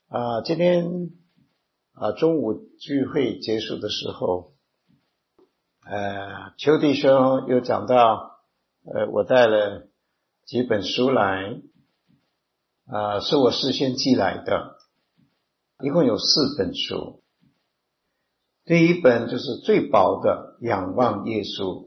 今天中午聚会结束的时候，邱弟兄又讲到，我带了几本书来，是我事先寄来的，一共有4本书。第一本就是最薄的《仰望耶稣》，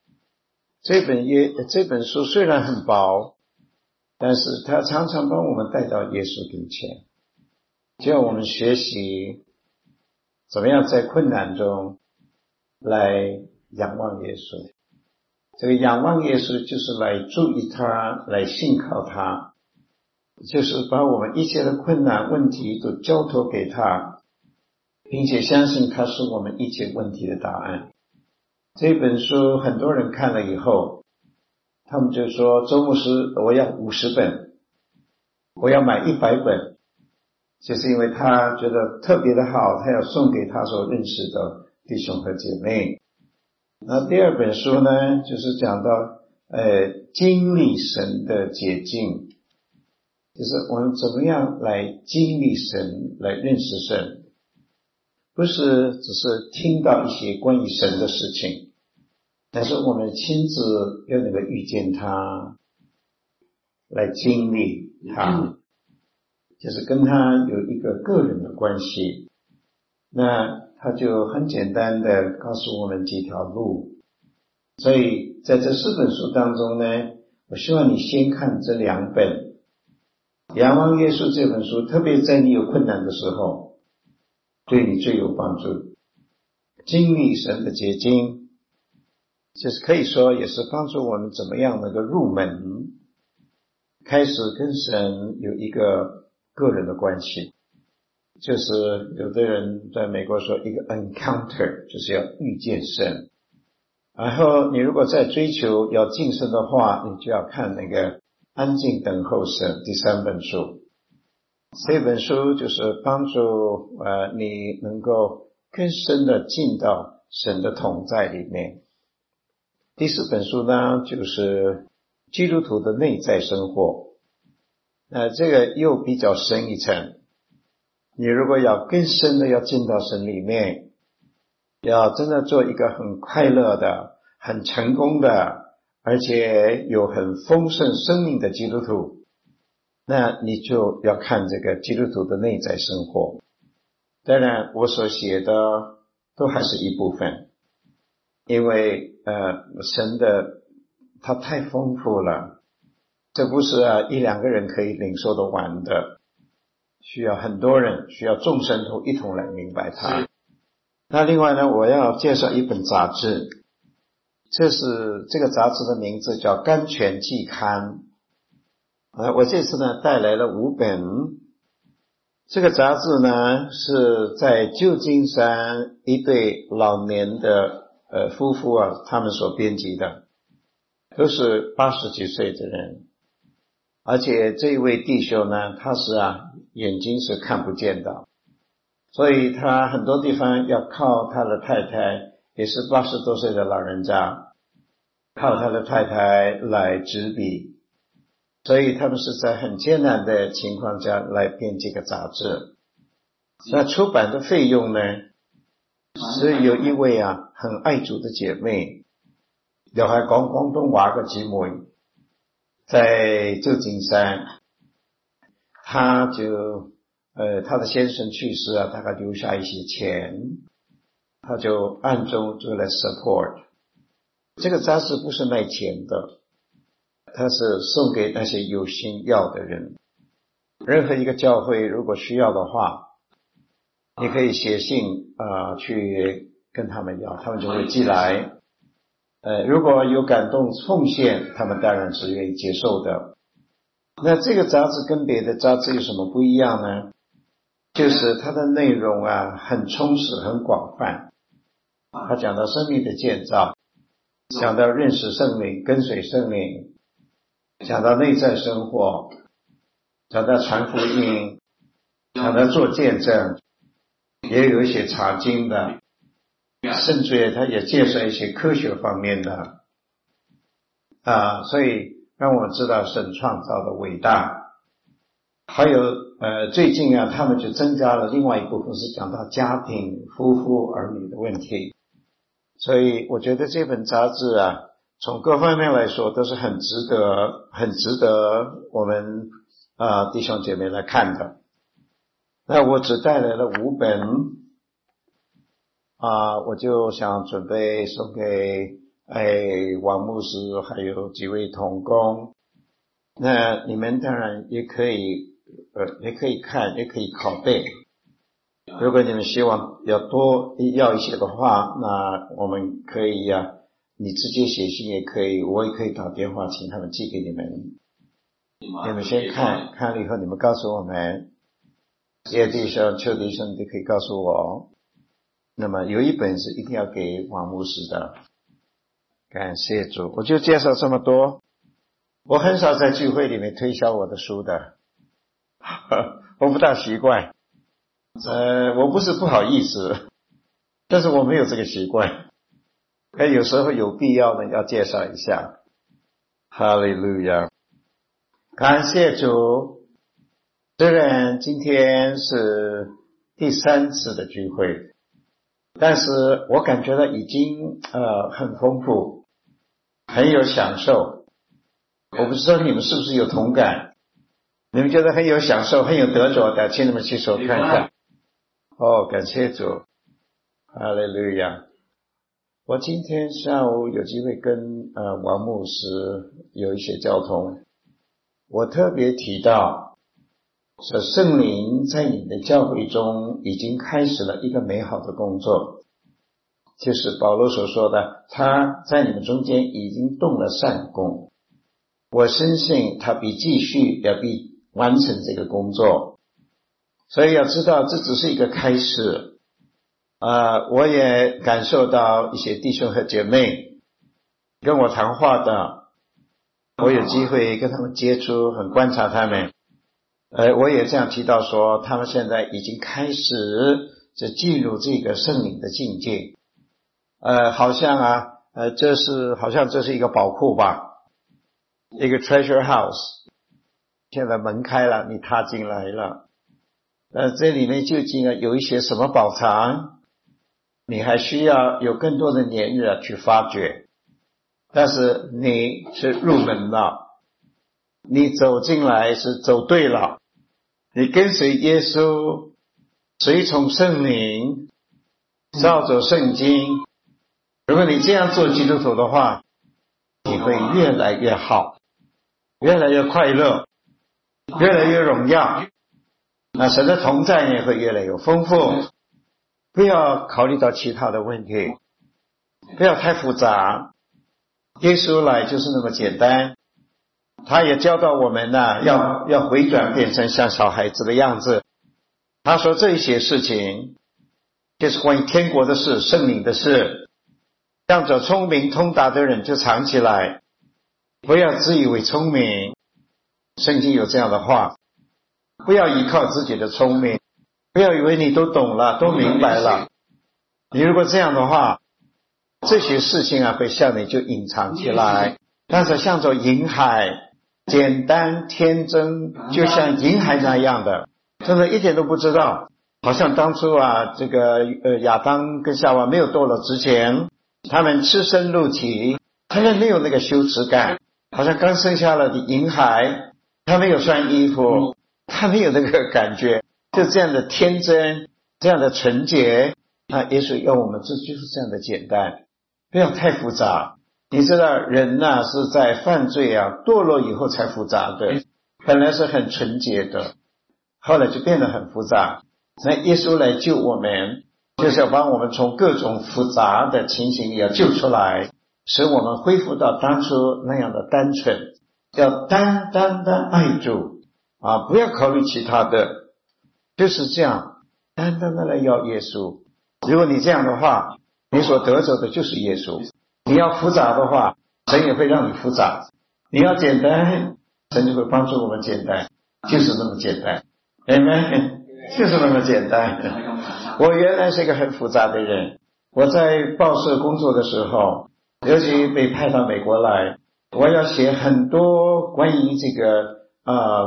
这本书虽然很薄，但是它常常帮我们带到耶稣跟前，叫我们学习怎么样在困难中来仰望耶稣。这个仰望耶稣就是来注意他，来信靠他，就是把我们一切的困难问题都交托给他，并且相信他是我们一切问题的答案。这本书很多人看了以后，他们就说，周牧师，我要50本，我要买100本，就是因为他觉得特别的好，他要送给他所认识的弟兄和姐妹。那第2本书呢，就是讲到经历神的捷径，就是我们怎么样来经历神，来认识神，不是只是听到一些关于神的事情，但是我们亲自要能够遇见他，来经历他，就是跟他有一个个人的关系。那他就很简单的告诉我们几条路。所以在这4本书当中呢，我希望你先看这2本。仰望耶稣这本书，特别在你有困难的时候，对你最有帮助。经历神的结晶，就是可以说也是帮助我们怎么样能够入门，开始跟神有一个个人的关系。就是有的人在美国说一个 encounter， 就是要遇见神。然后你如果在追求要晋升的话，你就要看那个安静等候神第3本书。这本书就是帮助你能够更深的进到神的同在里面。第4本书呢，就是基督徒的内在生活。这个又比较深一层。你如果要更深的要进到神里面，要真的做一个很快乐的、很成功的，而且有很丰盛生命的基督徒，那你就要看这个基督徒的内在生活。当然我所写的都还是一部分，因为神的它太丰富了，这不是1、2个人可以领受得完的，需要很多人，需要众圣徒一同来明白它。那另外呢，我要介绍一本杂志，这个杂志的名字叫甘泉季刊。我这次呢带来了5本。这个杂志呢是在旧金山一对老年的夫妇他们所编辑的，都是80几岁的人。而且这一位弟兄呢，他是眼睛是看不见的，所以他很多地方要靠他的太太，也是80多岁的老人家，靠他的太太来执笔。所以他们是在很艰难的情况下来编这个杂志。那出版的费用呢，是有一位很愛主的姐妹，又係講廣東話嘅姊妹，在舊金山，他就他的先生去世大概留下一些钱，他就暗中就来 support。 这个杂志不是卖钱的，他是送给那些有心要的人。任何一个教会如果需要的话，你可以写信去跟他们要，他们就会寄来。如果有感动奉献，他们当然是愿意接受的。那这个杂志跟别的杂志有什么不一样呢？就是它的内容很充实很广泛。他讲到生命的建造，讲到认识圣灵，跟随圣灵，讲到内在生活，讲到传福音，讲到做见证，也有一些查经的，甚至他也介绍一些科学方面的所以让我们知道神创造的伟大。 还有最近啊，他们就增加了另外一部分是讲到家庭、夫妇、儿女的问题。所以我觉得这本杂志啊，从各方面来说都是很值得我们弟兄姐妹来看的。那我只带来了5本我就想准备送给王牧师还有几位同工。那你们当然也可以看，也可以拷贝。如果你们希望要一些的话，那我们可以你直接写信也可以，我也可以打电话请他们寄给你们。你们先看了以后，你们告诉我们，叶弟兄、邱弟兄都可以告诉我。那么有一本是一定要给王牧师的。感谢主，我就介绍这么多。我很少在聚会里面推销我的书的，我不大习惯。我不是不好意思，但是我没有这个习惯。有时候有必要呢，要介绍一下。哈利路亚，感谢主。虽然今天是第3次的聚会，但是我感觉到已经很丰富，很有享受。我不知道你们是不是有同感？你们觉得很有享受、很有得着的，请你们举手看看。感谢主，哈利路亚。我今天下午有机会跟王牧师有一些交通，我特别提到说圣灵在你的教会中已经开始了一个美好的工作，就是保罗所说的，他在你们中间已经动了善工。我深信他必继续要必完成这个工作，所以要知道这只是一个开始。我也感受到一些弟兄和姐妹跟我谈话的，我有机会跟他们接触，很观察他们。我也这样提到说，他们现在已经开始进入这个圣灵的境界。好像这是一个宝库吧，一个 treasure house。现在门开了，你踏进来了。这里面究竟有一些什么宝藏，你还需要有更多的年日去发掘。但是你是入门了，你走进来是走对了，你跟随耶稣，随从圣灵，照着圣经。如果你这样做基督徒的话，你会越来越好，越来越快乐，越来越荣耀。那神的同在也会越来越丰富。不要考虑到其他的问题，不要太复杂。耶稣来就是那么简单，他也教导我们要回转变成像小孩子的样子。他说这些事情就是关于天国的事、圣灵的事，向着聪明通达的人就藏起来，不要自以为聪明。圣经有这样的话，不要依靠自己的聪明，不要以为你都懂了，都明白了。你如果这样的话，这些事情会向你就隐藏起来。但是向着银海，简单天真，就像银海那样的，真的一点都不知道。好像当初这个亚当跟夏娃没有堕落之前，他们赤身露体，他们没有那个羞耻感，好像刚生下了的婴孩，他没有穿衣服，他没有那个感觉，就这样的天真，这样的纯洁。耶稣要我们就是这样的简单，不要太复杂。你知道人是在犯罪堕落以后才复杂的，本来是很纯洁的，后来就变得很复杂。那耶稣来救我们，就是要把我们从各种复杂的情形里救出来，使我们恢复到当初那样的单纯。要单单的爱主不要考虑其他的，就是这样单单的来要耶稣。如果你这样的话，你所得着的就是耶稣。你要复杂的话，神也会让你复杂。你要简单，神就会帮助我们简单，就是那么简单。Amen， 就是那么简单。我原来是一个很复杂的人，我在报社工作的时候，尤其被派到美国来，我要写很多关于这个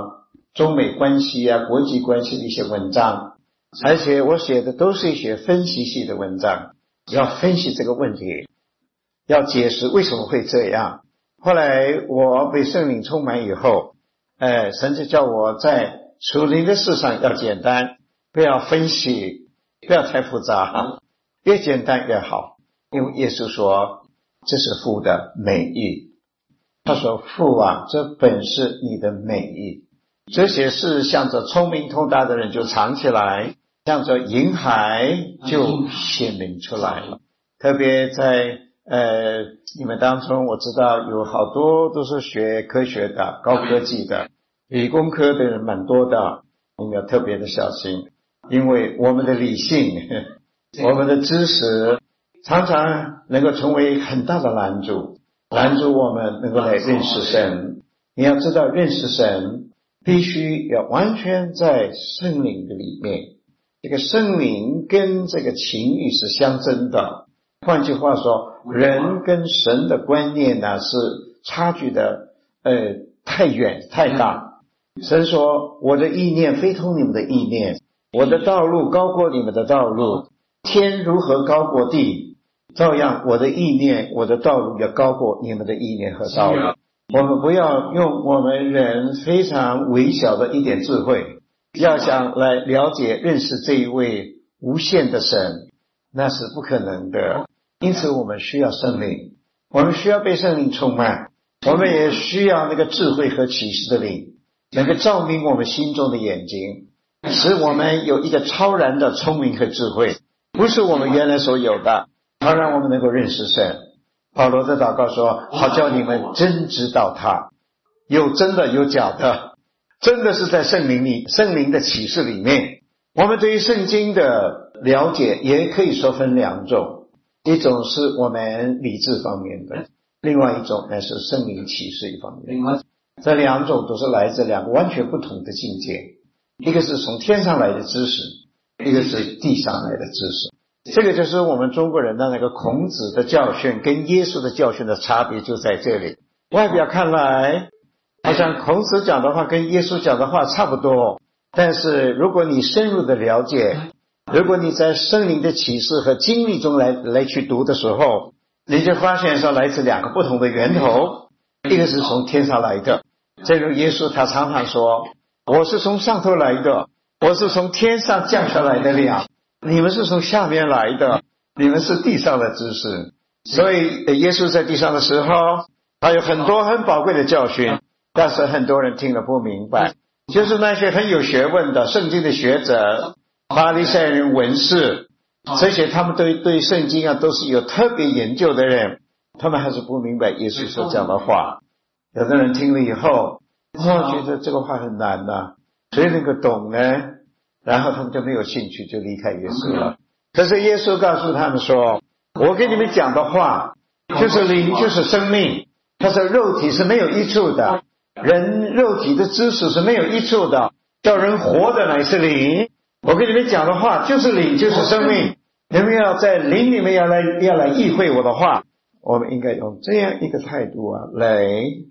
中美关系啊、国际关系的一些文章，而且我写的都是一些分析系的文章，要分析这个问题，要解释为什么会这样。后来我被圣灵充满以后，神就叫我在属灵的事上要简单，不要分析，不要太复杂，越简单越好。因为耶稣说这是父的美意，他说父啊，这本是你的美意。这些事向着聪明通达的人就藏起来，向着银海就显明出来了。特别在你们当中，我知道有好多都是学科学的、高科技的，理工科的人蛮多的，你们要特别的小心，因为我们的理性我们的知识常常能够成为很大的拦阻我们能够来认识神。你要知道认识神必须要完全在圣灵的里面，这个圣灵跟这个情欲是相争的。换句话说，人跟神的观念呢是差距的太远太大。神说我的意念非同你们的意念，我的道路高过你们的道路，天如何高过地，照样我的意念我的道路也高过你们的意念和道路。我们不要用我们人非常微小的一点智慧，要想来了解认识这一位无限的神，那是不可能的。因此我们需要圣灵，我们需要被圣灵充满，我们也需要那个智慧和启示的灵，能够照明我们心中的眼睛，使我们有一个超然的聪明和智慧，不是我们原来所有的，好让我们能够认识神。保罗的祷告说，好叫你们真知道他，有真的有假的，真的是在圣灵里，圣灵的启示里面。我们对于圣经的了解也可以说分两种，一种是我们理智方面的，另外一种乃是圣灵启示一方面。这两种都是来自两个完全不同的境界，一个是从天上来的知识，一个是地上来的知识。这个就是我们中国人的那个孔子的教训跟耶稣的教训的差别就在这里。外表看来好像孔子讲的话跟耶稣讲的话差不多，但是如果你深入的了解，如果你在圣灵的启示和经历中来去读的时候，你就发现说来自两个不同的源头，一个是从天上来的，这个耶稣他常常说我是从上头来的，我是从天上降下来的粮，你们是从下面来的，你们是地上的知识。所以耶稣在地上的时候他有很多很宝贵的教训，但是很多人听了不明白，就是那些很有学问的圣经的学者、法利赛人、文士，这些他们对圣经啊都是有特别研究的人，他们还是不明白耶稣所讲的话。有的人听了以后觉得这个话很难啊，谁能够懂呢？然后他们就没有兴趣，就离开耶稣了。可是耶稣告诉他们说，我跟你们讲的话就是灵，就是生命。他说肉体是没有益处的，人肉体的知识是没有益处的，叫人活的乃是灵。我跟你们讲的话就是灵，就是生命。你们要在灵里面要来意会我的话。我们应该用这样一个态度来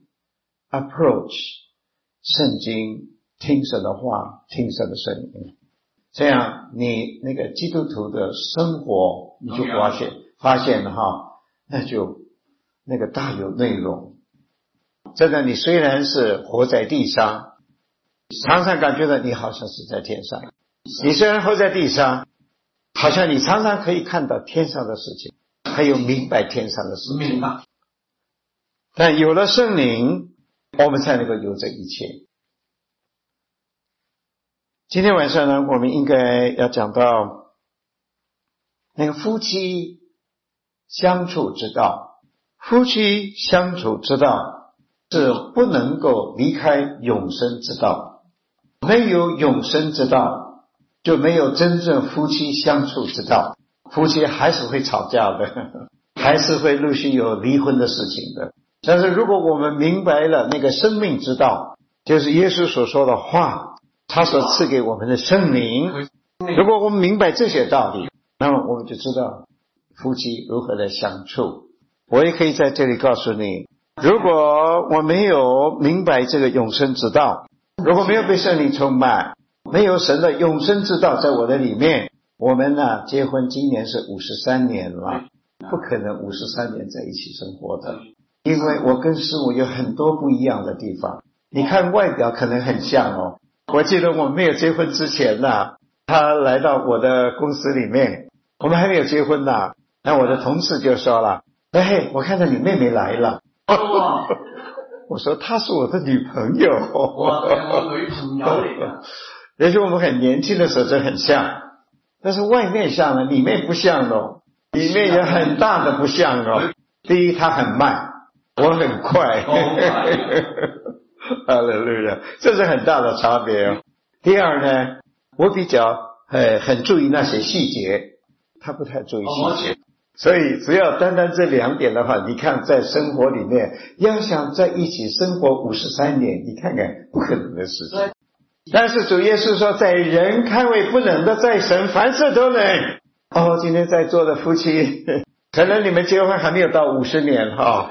approach 圣经，听神的话，听神的声音。这样你那个基督徒的生活你就发现那就那个大有内容。真的，你虽然是活在地上，常常感觉到你好像是在天上，你虽然活在地上，好像你常常可以看到天上的事情，还有明白天上的事情。但有了圣灵，我们才能够有这一切。今天晚上呢，我们应该要讲到那个夫妻相处之道。夫妻相处之道是不能够离开永生之道，没有永生之道就没有真正夫妻相处之道。夫妻还是会吵架的，还是会陆续有离婚的事情的。但是如果我们明白了那个生命之道，就是耶稣所说的话，他所赐给我们的圣灵，如果我们明白这些道理，那么我们就知道夫妻如何来相处。我也可以在这里告诉你，如果我没有明白这个永生之道， 如果没有被圣灵充满，没有神的永生之道在我的里面，我们呢，结婚今年是53年了，不可能53年在一起生活的，因为我跟师母有很多不一样的地方。你看外表可能很像哦，我记得我们没有结婚之前呢，他来到我的公司里面，我们还没有结婚呢，那我的同事就说了，哎，我看到你妹妹来了。我说她是我的女朋友。 我女朋友嚟的。 也许我们很年轻的时候就很像，但是外面像了，里面不像哦，里面有很大的不像哦。第一，她很慢，我很快。哈利路亚，这是很大的差别哦。第二呢，我比较很注意那些细节，她不太注意细节。所以只要单单这2点的话，你看在生活里面要想在一起生活53年，你看看不可能的事情。但是主耶稣说，在人看为不能的，在神凡事都能。哦，今天在座的夫妻，可能你们结婚还没有到50年哈。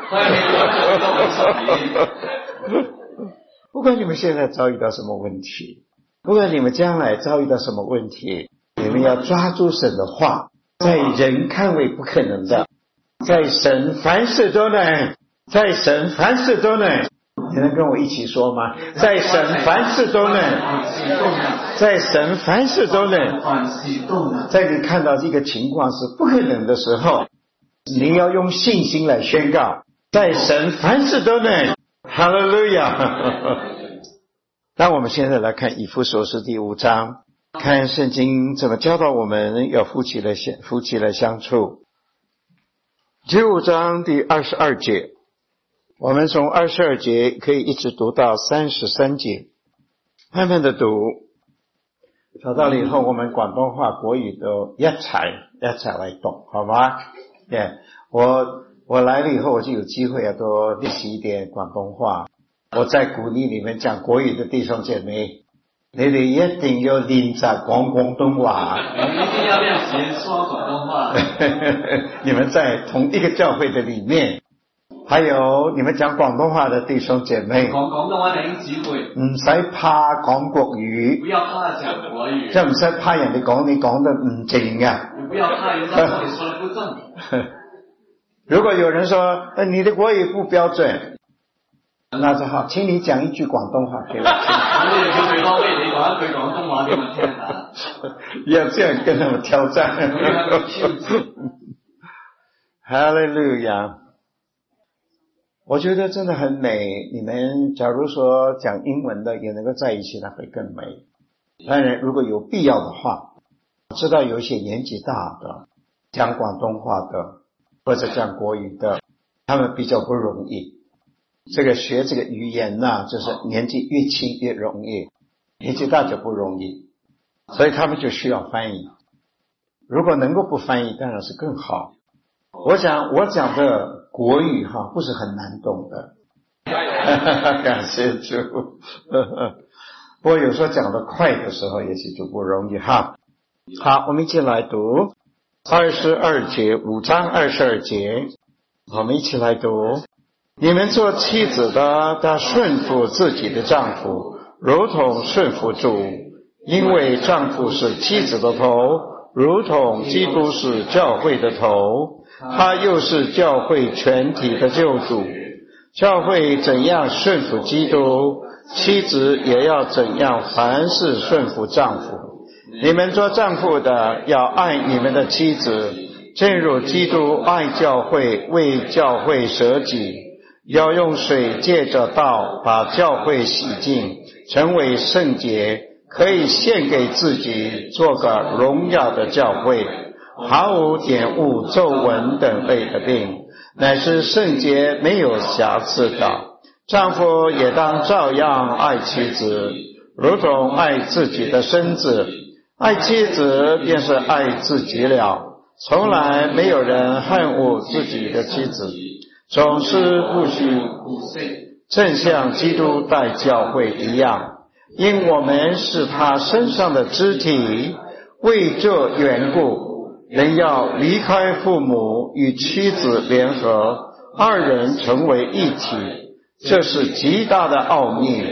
不管你们现在遭遇到什么问题，不管你们将来遭遇到什么问题，你们要抓住神的话，在人看为不可能的，在神凡事都能，在神凡事都能。你能跟我一起说吗？在神凡事都能，在神凡事都能。在你看到这个情况是不可能的时候，你要用信心来宣告，在神凡事都能。哈利路亚。那我们现在来看以弗所书第5章，看圣经怎么教导我们要夫妻来相处。第5章第22节，我们从22节可以一直读到33节，慢慢的读，找到了以后我们广东话国语都一齊來讀，好嗎？我來了以後我就有機會要多練習一點廣東話。我在鼓勵你們講國語的弟兄姐妹，你哋一定要練習講廣東話。 你一定要練習說廣東話。 你們在同一個教會的裡面，還有你們講廣東話的弟兄姐妹， 講廣東話弟兄姊妹， 唔使怕講國語， 不要怕講國語， 即係唔使怕人哋講你講得唔正嘅。 你不要怕人家說你說得不正。 如果有人說你的國語不標準，那就好，請你講一句廣東話給我聽。 咁你就叫對方俾你講一句廣東話俾我聽啊！ 要這樣跟他們挑戰。哈利路亞！我覺得真的很美。你們假如說講英文的也能夠在一起，那會更美。當然，如果有必要的話，我知道有一些年紀大的講廣東話的或者講國語的，他們比較不容易。這個學這個語言呢，就是年紀越輕越容易，年紀大就不容易，所以他們就需要翻譯。如果能夠不翻譯，當然是更好。我講的國語哈，不是很難懂的。感謝主。不過有時候講得快的時候，也許就不容易哈。好，我們一起來讀22節，5章22節，我們一起來讀。你們做妻子的，當順服自己的丈夫，如同順服主，因為丈夫是妻子的頭，如同基督是教會的頭，他又是教會全體的救主。教會怎樣順服基督，妻子也要怎樣凡事順服丈夫。你們做丈夫的，要愛你們的妻子，正如基督愛教會，為教會捨己，要用水借着道把教會洗淨，成為聖潔，可以獻給自己，做個榮耀的教會，毫無玷污、皺紋等類的病，乃是聖潔沒有瑕疵的。丈夫也當照樣愛妻子，如同愛自己的身子。愛妻子便是愛自己了，從來沒有人恨惡自己的妻子，總是不許，正像基督待教會一樣，因我們是他身上的肢體。為這緣故，人要離開父母，與妻子聯合，二人成為一體。這是極大的奧秘，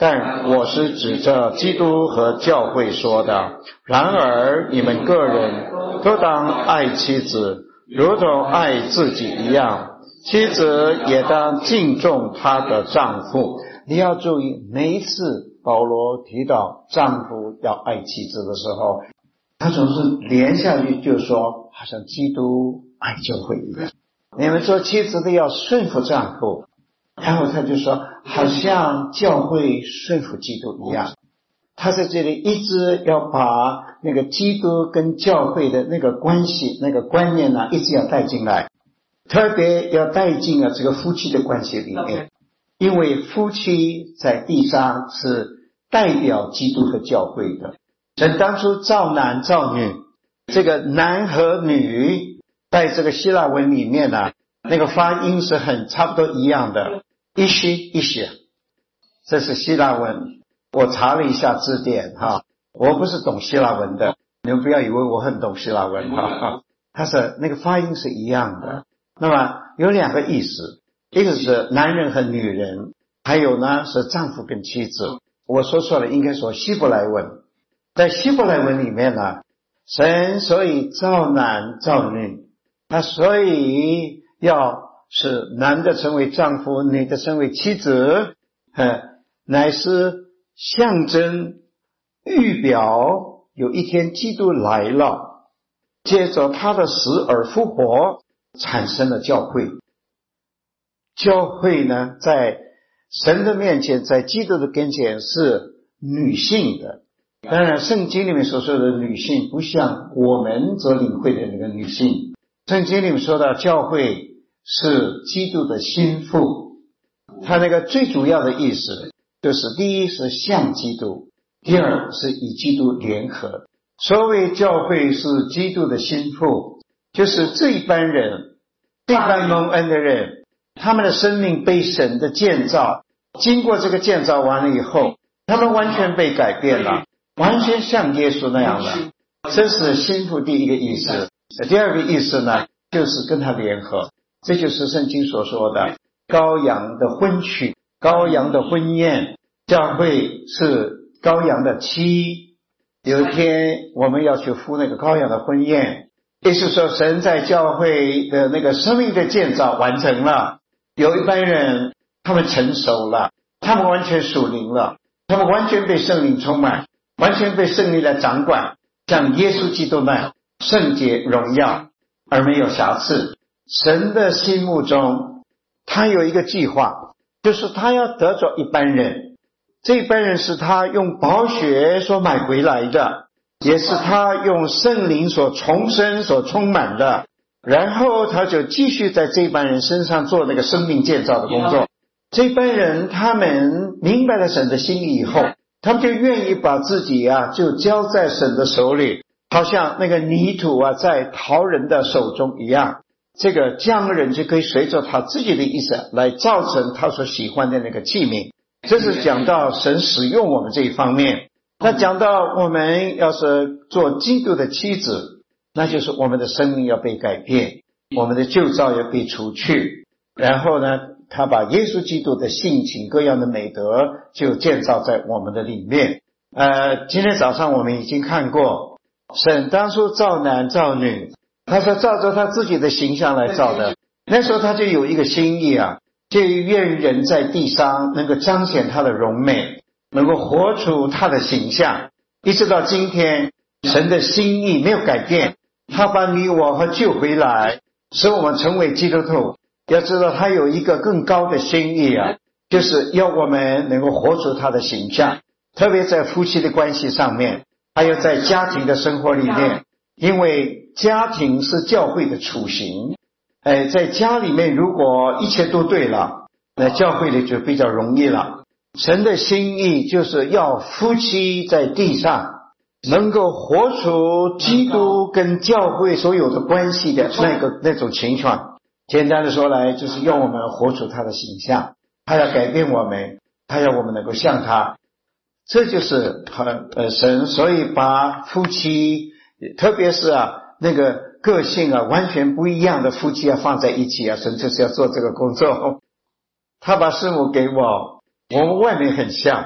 但我是指着基督和教会说的。然而你们个人都当爱妻子，如同爱自己一样，妻子也当敬重她的丈夫。你要注意，每一次保罗提到丈夫要爱妻子的时候，他总是连下去就说好像基督爱教会一样，你们做妻子的要顺服丈夫，然后他就说好像教会顺服基督一样。他在这里一直要把那个基督跟教会的那个关系那个观念一直要带进来，特别要带进这个夫妻的关系里面，因为夫妻在地上是代表基督和教会的。神当初造男造女，这个男和女在这个希腊文里面那个发音是很差不多一样的，一西一西，这是希腊文。我查了一下字典我不是懂希腊文的，你们不要以为我很懂希腊文它是那个发音是一样的。那么有两个意思，一个是男人和女人，还有呢是丈夫跟妻子。我说错了，应该说希伯来文。在希伯来文里面神所以造男造女，他所以要使男的成为丈夫，女的成为妻子，乃是象征预表有一天基督来了，借着他的死而复活，产生了教会。教会呢，在神的面前，在基督的跟前是女性的。当然圣经里面所说的女性不像我们所领会的那个女性，圣经里面说到教会是基督的心腹，它那个最主要的意思就是第一是像基督，第二是与基督联合。所谓教会是基督的心腹，就是这一班人，这班蒙恩的人，他们的生命被神的建造，经过这个建造完了以后，他们完全被改变了，完全像耶稣那样的。这是心腹第一个意思。第二个意思呢，就是跟他联合，这就是圣经所说的羔羊的婚娶，羔羊的婚宴。教会是羔羊的妻，有一天我们要去赴那个羔羊的婚宴，意思说神在教会的那个生命的建造完成了，有一班人他们成熟了，他们完全属灵了，他们完全被圣灵充满，完全被圣灵来掌管，像耶稣基督那样圣洁荣耀而没有瑕疵。神的心目中他有一个计划，就是他要得着一班人，这一班人是他用宝血所买回来的，也是他用圣灵所重生所充满的，然后他就继续在这班人身上做那个生命建造的工作。这班人他们明白了神的心意以后，他们就愿意把自己就交在神的手里，好像那个泥土在陶人的手中一样，这个匠人就可以随着他自己的意思来造成他所喜欢的那个器皿。这是讲到神使用我们这一方面。那讲到我们要是做基督的妻子，那就是我们的生命要被改变，我们的旧造要被除去，然后呢他把耶稣基督的性情各样的美德就建造在我们的里面。今天早上我们已经看过神当初造男造女，他是照着他自己的形象来造的，那时候他就有一个心意就愿人在地上能够彰显他的荣美，能够活出他的形象。一直到今天神的心意没有改变，他把你我和救回来，使我们成为基督徒。要知道他有一个更高的心意就是要我们能够活出他的形象，特别在夫妻的关系上面，还有在家庭的生活里面，因为家庭是教会的雏形。在家里面如果一切都对了，那教会里就比较容易了。神的心意就是要夫妻在地上能够活出基督跟教会所有的关系的那种情况。简单的说来，就是要我们活出他的形象，他要改变我们，他要我们能够像他。这就是神所以把夫妻，特别是那个个性完全不一样的夫妻放在一起神就是要做这个工作。他把师母给我们外面很像，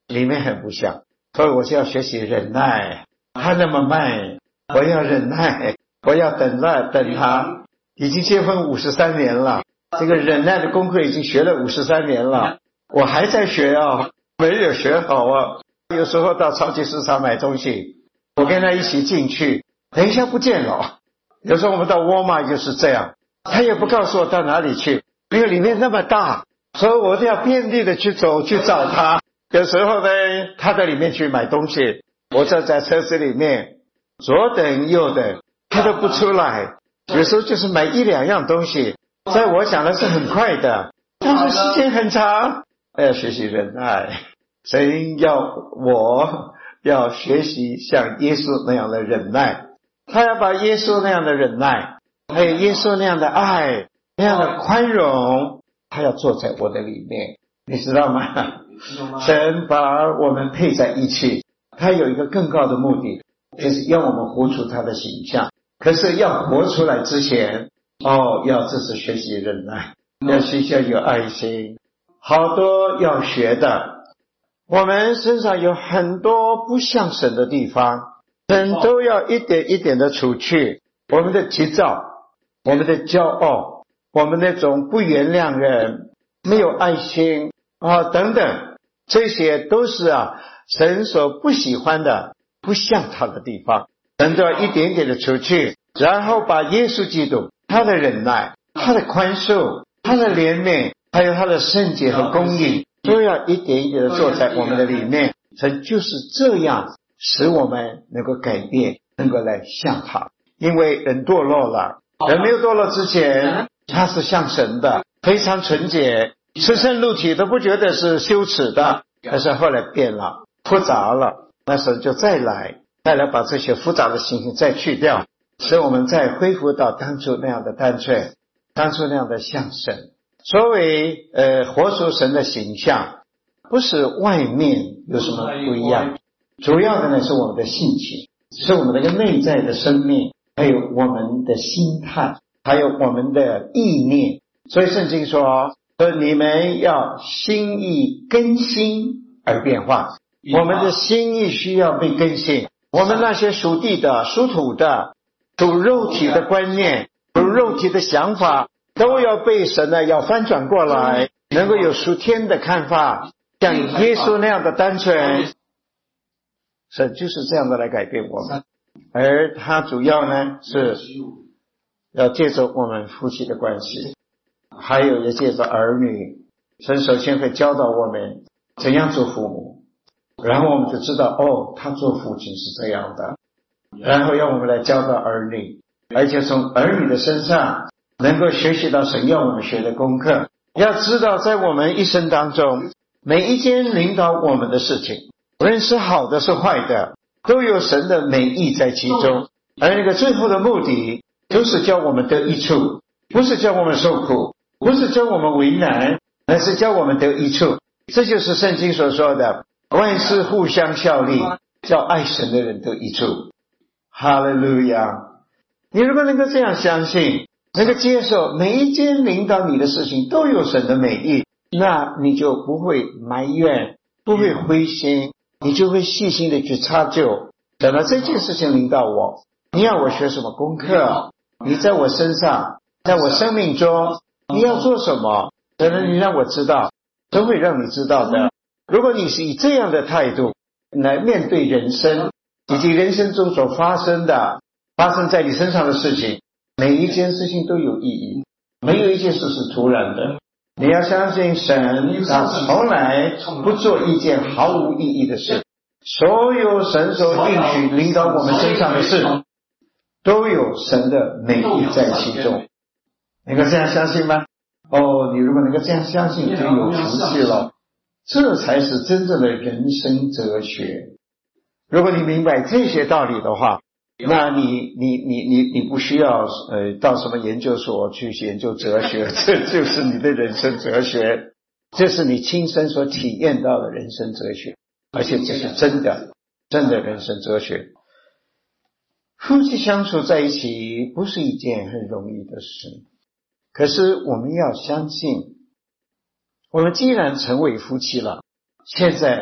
里面很不像。所以我就要学习忍耐，他那么慢，我要忍耐，我要等他。已经结婚53年了，这个忍耐的功课已经学了53年了，我还在学啊，没有学好啊。有时候到超级市场买东西，我跟他一起进去，等一下不见了。有时候我们到沃尔玛就是这样，他也不告诉我到哪里去，因为里面那么大，所以我都要遍地的去走去找他。有时候呢，他在里面去买东西，我站在车子里面左等右等，他都不出来。有时候就是买1、2样东西，在我想的是很快的，但是时间很长。要学习忍耐，神我要学习像耶稣那样的忍耐，他要把耶稣那样的忍耐，还有耶稣那样的爱，那样的宽容，他要坐在我的里面，你知道吗？神把我们配在一起，他有一个更高的目的，就是要我们活出他的形象。可是要活出来之前，要这是学习忍耐，要学习有爱心，好多要学的。我们身上有很多不像神的地方，神都要一点一点的除去。我们的急躁，我们的骄傲，我们那种不原谅人，没有爱心等等，这些都是神所不喜欢的，不像他的地方。神都要一点点的除去，然后把耶稣基督他的忍耐，他的宽恕，他的怜悯，还有他的圣洁和公义，都要一点一点的做在我们的里面。神就是这样使我们能够改变，能够来像他。因为人堕落了，人没有堕落之前，他是像神的，非常纯洁，赤身露体都不觉得是羞耻的。但是后来变了，复杂了，那时候就再来把这些复杂的情形再去掉，使我们再恢复到当初那样的单纯，当初那样的像神。所谓活出神的形象，不是外面有什么不一样，主要的呢是我们的性情，是我们那个内在的生命，还有我们的心态，还有我们的意念。所以圣经说你们要心意更新而变化，我们的心意需要被更新。我们那些属地的、属土的、属肉体的观念、属肉体的想法，都要被神要翻转过来，能够有属天的看法，像耶稣那样的单纯。神就是这样的来改变我们，而他主要呢是要借着我们夫妻的关系，还有也借着儿女。神首先会教导我们怎样做父母，然后我们就知道他做父亲是这样的，然后要我们来教导儿女，而且从儿女的身上能够学习到神要我们学的功课。要知道在我们一生当中，每一件领导我们的事情，无论是好的是坏的，都有神的美意在其中，而那个最后的目的就是叫我们得益处，不是叫我们受苦，不是叫我们为难，而是叫我们得益处。这就是圣经所说的万事互相效力，叫爱神的人得益处。哈利路亚！你如果能够这样相信，能够接受每一件领导你的事情都有神的美意，那你就不会埋怨，不会灰心，你就会细心的去插就。等到这件事情领导我，你要我学什么功课，你在我身上，在我生命中你要做什么，等到你让我知道，都会让你知道的。如果你是以这样的态度来面对人生，以及人生中所发生在你身上的事情，每一件事情都有意义，没有一件事是突然的。你要相信神，他从来不做一件毫无意义的事。所有神所应许领导我们身上的事，都有神的美意在其中。能够这样相信吗？你如果能够这样相信，就有福气了。这才是真正的人生哲学。如果你明白这些道理的话，那你不需要到什么研究所去研究哲学，这就是你的人生哲学，这是你亲身所体验到的人生哲学，而且这是真的人生哲学。夫妻相处在一起不是一件很容易的事，可是我们要相信，我们既然成为夫妻了，现在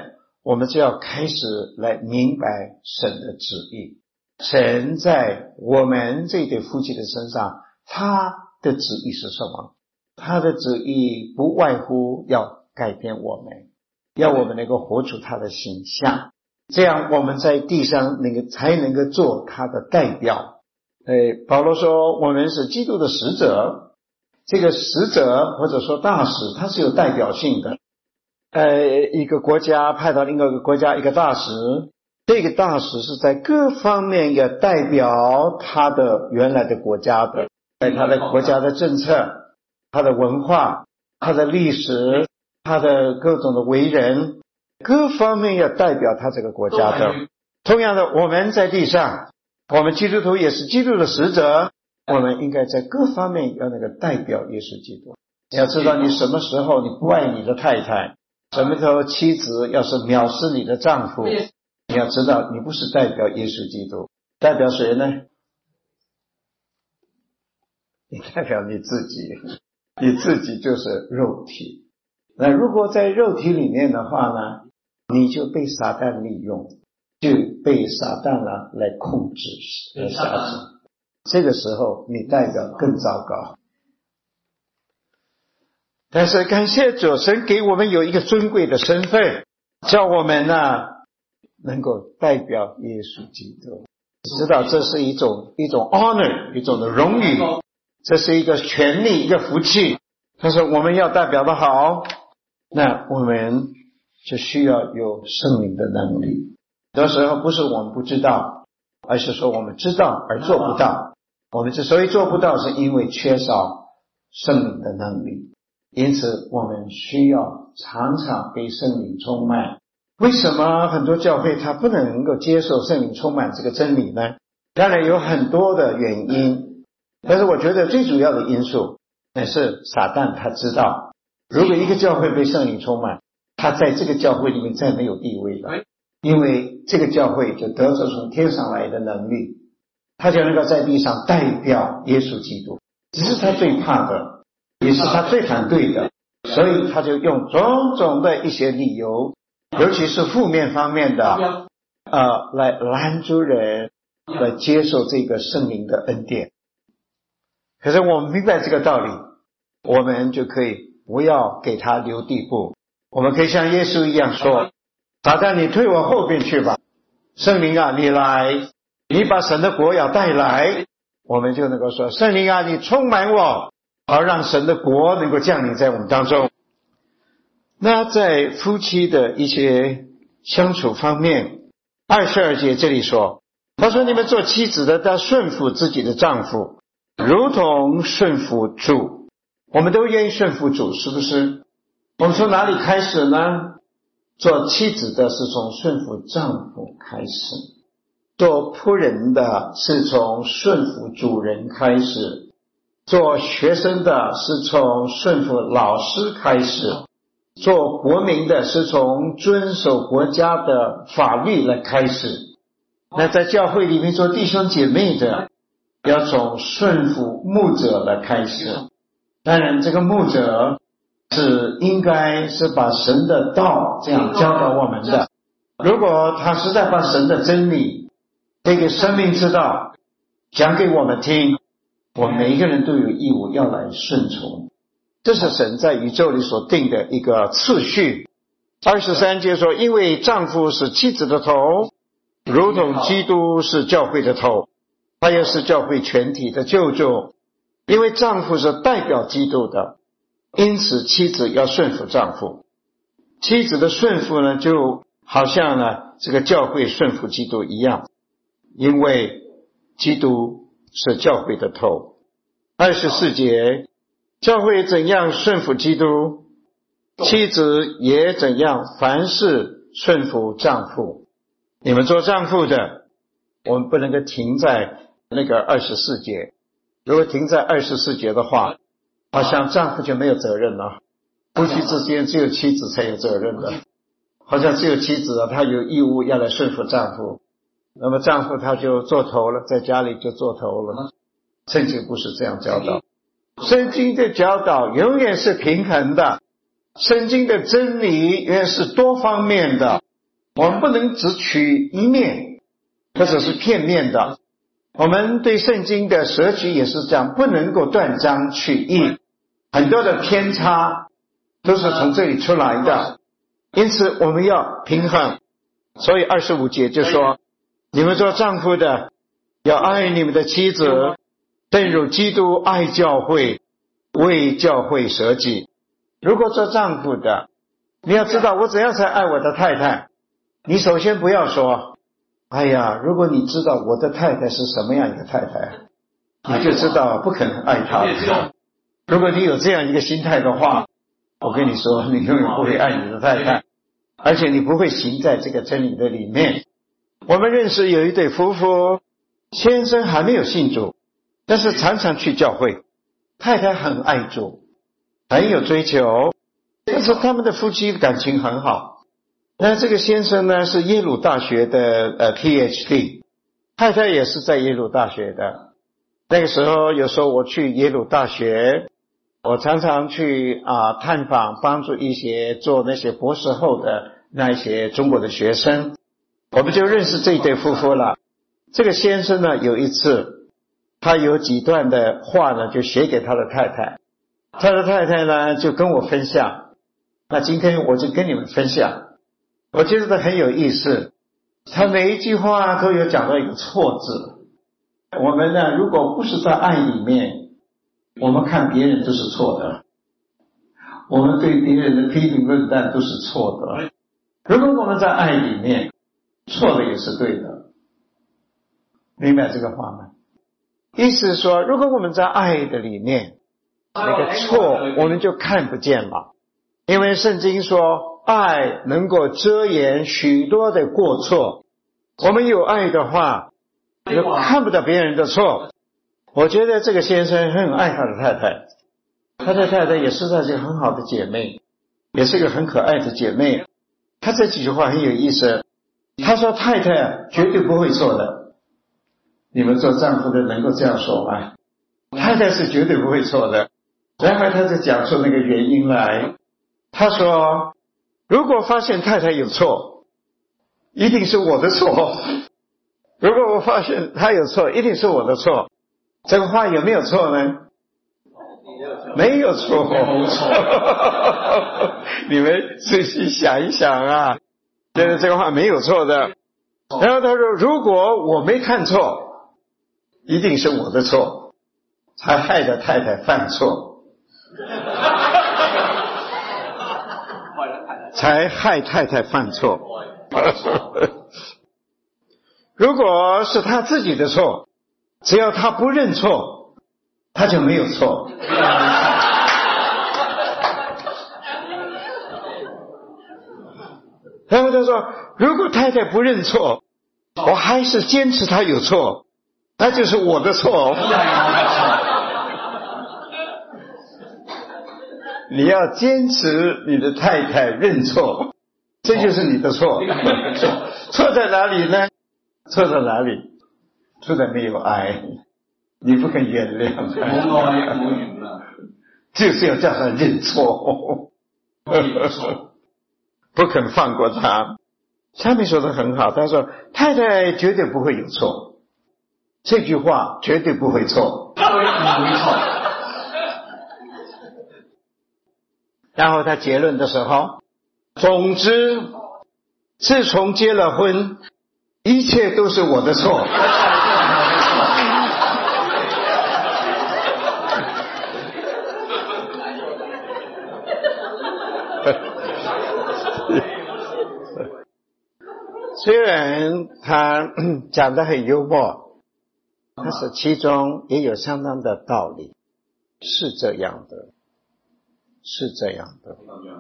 我们就要开始来明白神的旨意。神在我们这对夫妻的身上，他的旨意是什么？他的旨意不外乎要改变我们，要我们能够活出他的形象，这样我们在地上才能够做他的代表。保罗说我们是基督的使者，这个使者或者说大使，他是有代表性的。一个国家派到另外一个国家一个大使，这个大使是在各方面要代表他的原来的国家的，在他的国家的政策，他的文化，他的历史，他的各种的为人，各方面要代表他这个国家的。同样的，我们在地上，我们基督徒也是基督的使者，我们应该在各方面要那个代表耶稣基督。你要知道，你什么时候你不爱你的太太，什么时候妻子要是藐视你的丈夫，你要知道你不是代表耶稣基督，代表谁呢？你代表你自己，你自己就是肉体。那如果在肉体里面的话呢，你就被撒旦利用，就被撒旦来控制和辖制。这个时候你代表更糟糕。但是感谢主，神给我们有一个尊贵的身份，叫我们能够代表耶稣基督。知道这是一种 honor， 一种的荣誉，这是一个权利，一个福气。但是我们要代表的好，那我们就需要有圣灵的能力。有的时候不是我们不知道，而是说我们知道而做不到。我们之所以做不到，是因为缺少圣灵的能力。因此我们需要常常被圣灵充满。为什么很多教会它不能够接受圣灵充满这个真理呢？当然有很多的原因，但是我觉得最主要的因素乃是撒旦他知道，如果一个教会被圣灵充满，他在这个教会里面再没有地位了，因为这个教会就得着从天上来的能力，他就能够在地上代表耶稣基督。只是他最怕的，也是他最反对的，所以他就用种种的一些理由，尤其是负面方面的来拦住人来接受这个圣灵的恩典。可是我们明白这个道理，我们就可以不要给他留地步，我们可以像耶稣一样说，撒旦你退我后边去吧，圣灵啊你来，你把神的国要带来。我们就能够说，圣灵啊你充满我，好让神的国能够降临在我们当中。那在夫妻的一些相处方面，22节这里说，他说你们做妻子的要顺服自己的丈夫，如同顺服主。我们都愿意顺服主，是不是？我们从哪里开始呢？做妻子的是从顺服丈夫开始，做仆人的是从顺服主人开始，做学生的是从顺服老师开始，做国民的是从遵守国家的法律来开始。那在教会里面做弟兄姐妹的，要从顺服牧者来开始。当然这个牧者是应该是把神的道这样教导我们的。如果他实在把神的真理，这个生命之道讲给我们听，我们每一个人都有义务要来顺从。这是神在宇宙里所定的一个次序。23节说，因为丈夫是妻子的头，如同基督是教会的头，他也是教会全体的救主。因为丈夫是代表基督的，因此妻子要顺服丈夫。妻子的顺服呢，就好像这个教会顺服基督一样，因为基督是教会的头。24节，教会怎样顺服基督，妻子也怎样凡事顺服丈夫。你们做丈夫的，我们不能够停在那个24节。如果停在24节的话，好像丈夫就没有责任了。夫妻之间只有妻子才有责任的，好像只有妻子他有义务要来顺服丈夫，那么丈夫他就做头了，在家里就做头了。圣经不是这样教导，圣经的教导永远是平衡的，圣经的真理永远是多方面的， 我们不能只取一面，或者是片面的。我们对圣经的舍取也是这样，不能够断章取义，很多的偏差都是从这里出来的。因此我们要平衡。所以25节就说，你们做丈夫的要爱你们的妻子，正如基督爱教会，为教会舍己。如果做丈夫的，你要知道我怎样才爱我的太太。你首先不要说，哎呀，如果你知道我的太太是什么样一个太太，你就知道不可能爱她了。如果你有这样一个心态的话，我跟你说，你永远不会爱你的太太，而且你不会行在这个真理的里面。我们认识有一对夫妇，先生还没有信主，但是常常去教会，太太很爱主，很有追求，但是他们的夫妻感情很好。那这个先生呢是耶鲁大学的PhD， 太太也是在耶鲁大学的。那个时候有时候我去耶鲁大学，我常常去探访，帮助一些做那些博士后的那一些中国的学生，我们就认识这一对夫妇了。这个先生呢，有一次他有几段的话呢就写给他的太太，他的太太呢就跟我分享，那今天我就跟你们分享。我觉得很有意思，他每一句话都有讲到一个错字。我们呢，如果不是在爱里面，我们看别人都是错的，我们对别人的批评论断都是错的。如果我们在爱里面，错的也是对的。明白这个话吗？意思是说，如果我们在爱的里面，那个错我们就看不见了。因为圣经说，爱能够遮掩许多的过错。我们有爱的话，就看不到别人的错。我觉得这个先生很爱他的太太，他的太太也是一个很好的姐妹，也是一个很可爱的姐妹。他这几句话很有意思，他说太太绝对不会错的。你们做丈夫的能够这样说吗？太太是绝对不会错的。然后他就讲出那个原因来，他说如果发现太太有错，一定是我的错。如果我发现他有错，一定是我的错。这个话有没有错呢？没有错。你们仔细想一想啊，觉得这个话没有错的。然后他说，如果我没看错，一定是我的错，才害得太太犯错，才害太太犯错。如果是他自己的错，只要他不认错，他就没有错。然后他说，如果太太不认错，我还是坚持他有错，那就是我的错。你要坚持你的太太认错，这就是你的错。错在哪里呢？错在哪里？错在没有爱，你不肯原谅他，就是要叫他认错，不肯放过他。下面说的很好，他说太太绝对不会有错，这句话绝对不会错。然后他结论的时候，总之自从结了婚，一切都是我的错。虽然他讲得很幽默，但是其中也有相当的道理，是这样的，是这样的。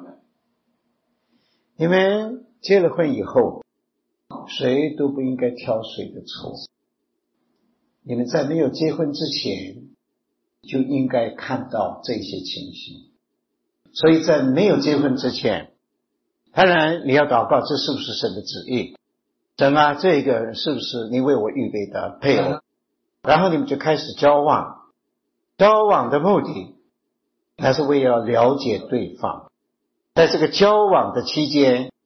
因为结了婚以后，谁都不应该挑谁的错。你们在没有结婚之前就应该看到这些情形，所以在没有结婚之前，当然你要祷告，这是不是神的旨意？神啊，这个是不是你为我预备的配偶？然后你们就开始交往，交往的目的还是为了了解对方。在这个交往的期间，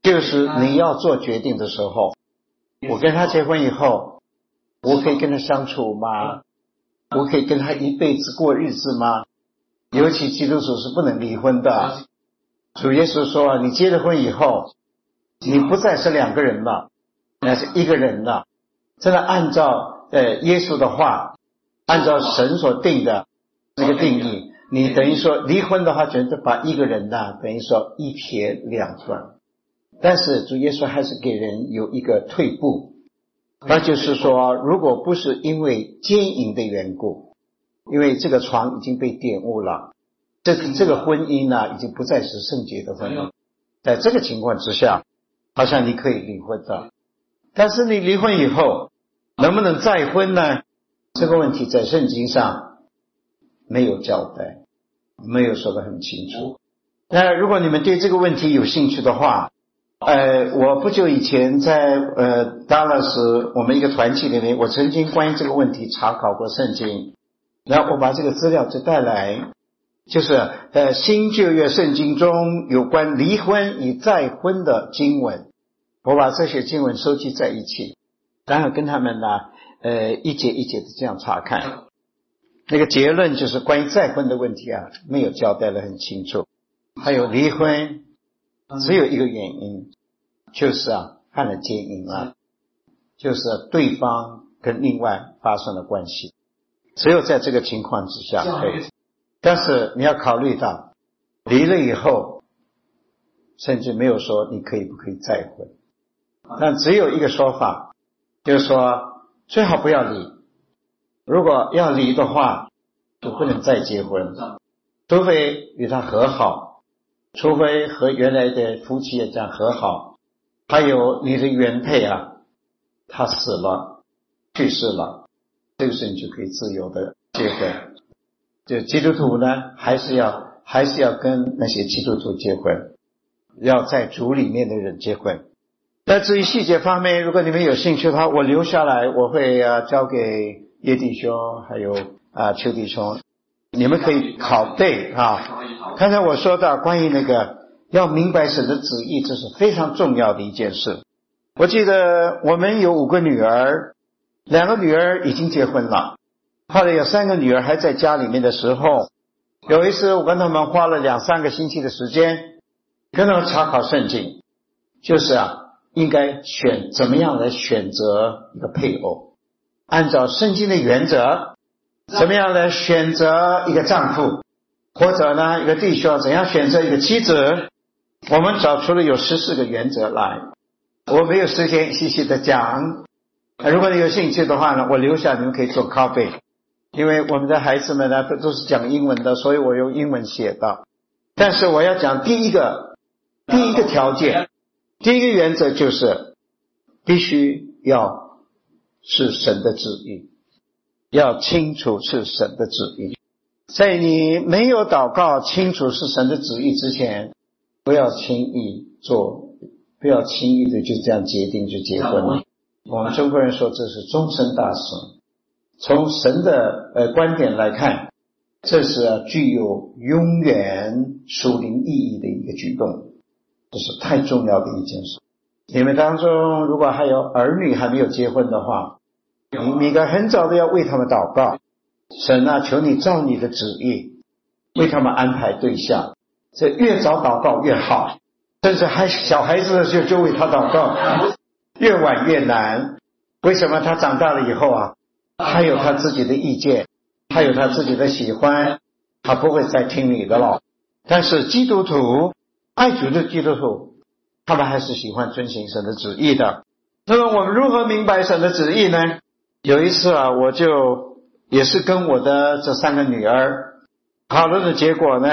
就是你要做决定的时候，我跟他结婚以后，我可以跟他相处吗？我可以跟他一辈子过日子吗？尤其基督徒是不能离婚的。主耶稣说，你结了婚以后，你不再是两个人了，那是一个人了。真的按照耶稣的话，按照神所定的那个定义，你等于说离婚的话，全是把一个人呢，等于说一撇两断。但是主耶稣还是给人有一个退步，那就是说，如果不是因为奸淫的缘故，因为这个床已经被玷污了，这个婚姻呢，已经不再是圣洁的婚姻。在这个情况之下，好像你可以离婚的。但是你离婚以后，能不能再婚呢？这个问题在圣经上没有交代，没有说得很清楚。那如果你们对这个问题有兴趣的话，我不久以前在达拉斯我们一个团契里面，我曾经关于这个问题查考过圣经，然后我把这个资料就带来，就是新旧约圣经中有关离婚与再婚的经文，我把这些经文收集在一起，然后跟他们呢一节一节的这样查看。那个结论就是关于再婚的问题啊，没有交代得很清楚。还有离婚只有一个原因，就是犯了奸淫了，就是对方跟另外发生了关系，只有在这个情况之下可以。但是你要考虑到离了以后，甚至没有说你可以不可以再婚，但只有一个说法，就是说最好不要离，如果要离的话就不能再结婚，除非与他和好，除非和原来的夫妻也这样和好，还有你的原配他死了去世了，这个时候你就可以自由的结婚。就基督徒呢还是要跟那些基督徒结婚，要在主里面的人结婚。那至于细节方面，如果你们有兴趣的话，我留下来，我会交给叶弟兄还有邱弟兄，你们可以拷贝刚才我说到关于那个要明白神的旨意，这是非常重要的一件事。我记得我们有5个女儿，2个女儿已经结婚了，后来有3个女儿还在家里面的时候，有一次我跟他们花了2-3个星期的时间跟他们查考圣经，就是应该怎么样来选择一个配偶，按照圣经的原则怎么样来选择一个丈夫，或者呢一个弟兄怎样选择一个妻子。我们找出了有14个原则来，我没有时间细细的讲，如果你有兴趣的话呢，我留下你们可以做拷贝，因为我们的孩子们呢都是讲英文的，所以我用英文写的。但是我要讲第一个条件，第一个原则就是必须要是神的旨意，要清楚是神的旨意。在你没有祷告清楚是神的旨意之前，不要轻易的就这样决定就结婚了。我们中国人说这是终身大事，从神的观点来看，这是具有永远属灵意义的一个举动，这是太重要的一件事。你们当中如果还有儿女还没有结婚的话，你们应该很早的要为他们祷告，神求你照你的旨意为他们安排对象，这越早祷告越好，甚至小孩子就为他祷告，越晚越难。为什么？他长大了以后他有他自己的意见，他有他自己的喜欢，他不会再听你的了。但是基督徒，爱主的基督徒，他们还是喜欢遵行神的旨意的。那么我们如何明白神的旨意呢？有一次我就也是跟我的这3个女儿讨论的结果呢，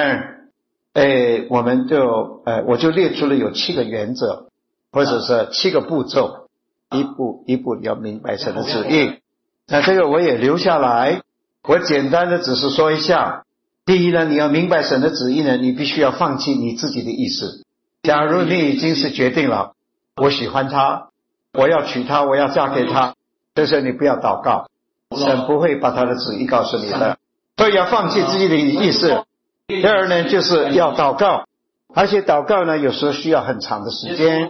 我就列出了有7个原则，或者是7个步骤，一步一步要明白神的旨意。那这个我也留下来，我简单的只是说一下。第一呢，你要明白神的旨意呢，你必须要放弃你自己的意思。假如你已经是决定了，我喜欢他，我要娶她，我要嫁给他，这时候你不要祷告，神不会把他的旨意告诉你的。所以要放弃自己的意思。第二呢，就是要祷告，而且祷告呢有时候需要很长的时间，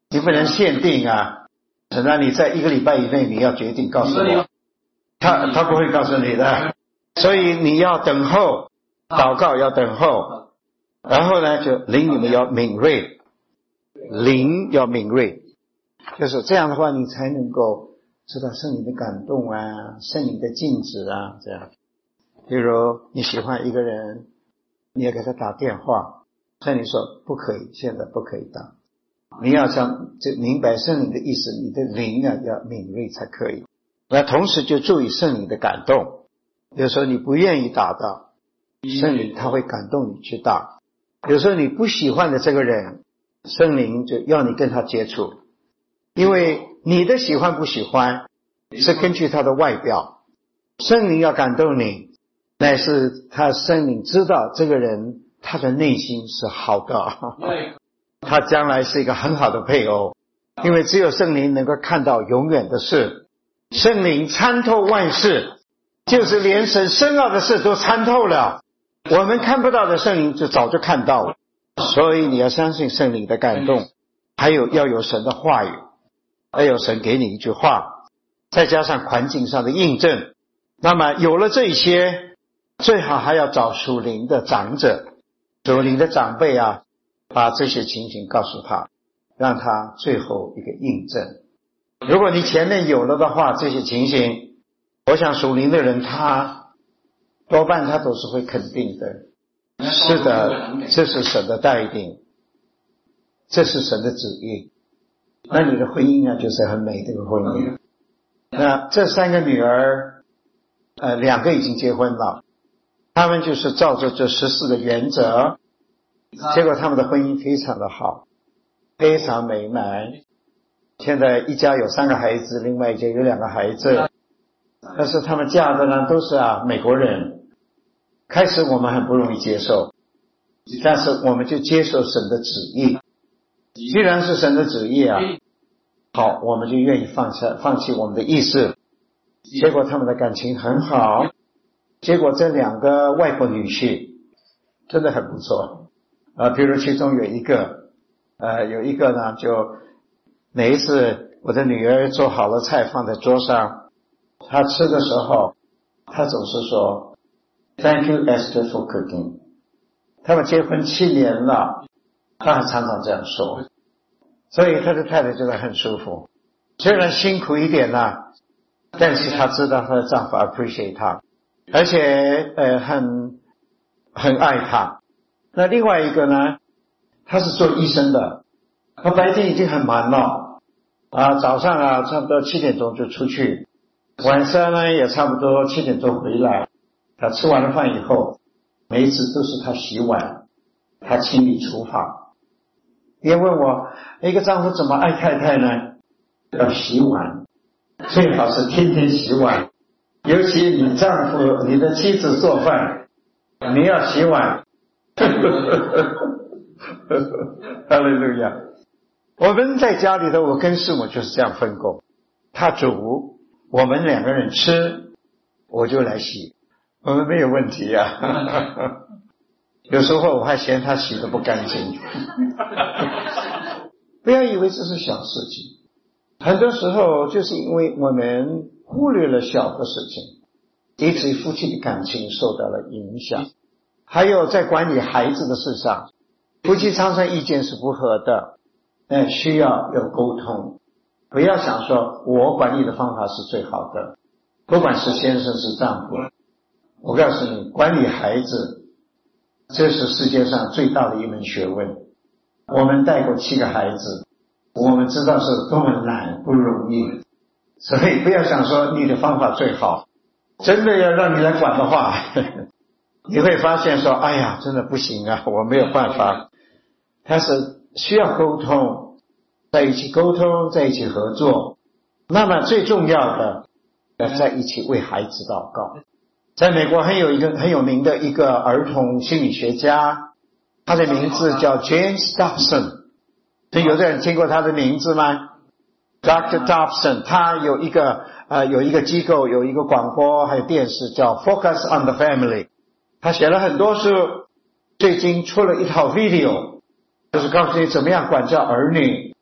你不能限定啊，让你在1个礼拜以内你要决定告诉我，他不会告诉你的，所以你要等候，祷告要等候，然后呢就灵你们要敏锐，灵要敏锐，就是这样的话你才能够知道圣灵的感动啊，圣灵的禁止啊，这样。比如你喜欢一个人，你要给他打电话，圣灵说不可以，现在不可以打，你要想就明白圣灵的意思，你的灵啊要敏锐才可以。那同时就注意圣灵的感动，有时候你不愿意打的，圣灵他会感动你去打。有时候你不喜欢的这个人，圣灵就要你跟他接触，因为你的喜欢不喜欢是根据他的外表，圣灵要感动你，乃是他圣灵知道这个人他的内心是好的，他将来是一个很好的配偶，因为只有圣灵能够看到永远的事，圣灵参透万事，就是连神深奥的事都参透了，我们看不到的圣灵就早就看到了。所以你要相信圣灵的感动，还有要有神的话语，还有神给你一句话，再加上环境上的印证。那么有了这些，最好还要找属灵的长者，属灵的长辈啊，把这些情形告诉他，让他最后一个印证。如果你前面有了的话，这些情形，我想属灵的人他多半他都是会肯定的，是的，这是神的带领，这是神的旨意，那你的婚姻啊就是很美的一个婚姻。那这3个女儿2个已经结婚了，他们就是照着这14个原则，结果他们的婚姻非常的好，非常美满。现在一家有3个孩子，另外一家有2个孩子，但是他们嫁的呢都是美国人。开始我们很不容易接受，但是我们就接受神的旨意，既然是神的旨意啊，好，我们就愿意放弃我们的意识。结果他们的感情很好，结果这2个外国女婿真的很不错比如其中有一个呢，就每一次我的女儿做好了菜放在桌上，她吃的时候她总是说 Thank you Esther for cooking。 他们结婚7年了，他还常常这样说，所以他的太太觉得很舒服，虽然辛苦一点啦，但是他知道他的丈夫 appreciate 他，而且很爱他。那另外一个呢，他是做医生的，他白天已经很忙了早上差不多7点钟就出去，晚上呢也差不多7点钟回来。他吃完了饭以后，每一次都是他洗碗，他清理厨房。别问我一个丈夫怎么爱太太呢？要洗碗，最好是天天洗碗，尤其你丈夫你的妻子做饭，你要洗碗。哈利路亚。我们在家里头，我跟师母就是这样分工，他煮，我们2个人吃，我就来洗，我们没有问题有时候我还嫌他洗得不干净不要以为这是小事情，很多时候就是因为我们忽略了小的事情，以至于夫妻的感情受到了影响。还有在管理孩子的事上，夫妻常常意见是不合的，需要有沟通，不要想说我管理的方法是最好的，不管是先生是丈夫，我告诉你，管理孩子这是世界上最大的一门学问。我们带过7个孩子，我们知道是多么难不容易，所以不要想说你的方法最好，真的要让你来管的话你会发现说哎呀真的不行我没有办法。它是需要沟通，在一起沟通，在一起合作。那么最重要的要在一起为孩子祷告。在美国很有名的一个儿童心理学家，他的名字叫 James Dobson。 有的人听过他的名字吗？ Dr. Dobson。 他有一个机构，有一个广播还有电视叫 Focus on the Family。 他写了很多书，最近出了一套 video， 就是告诉你怎么样管教儿女，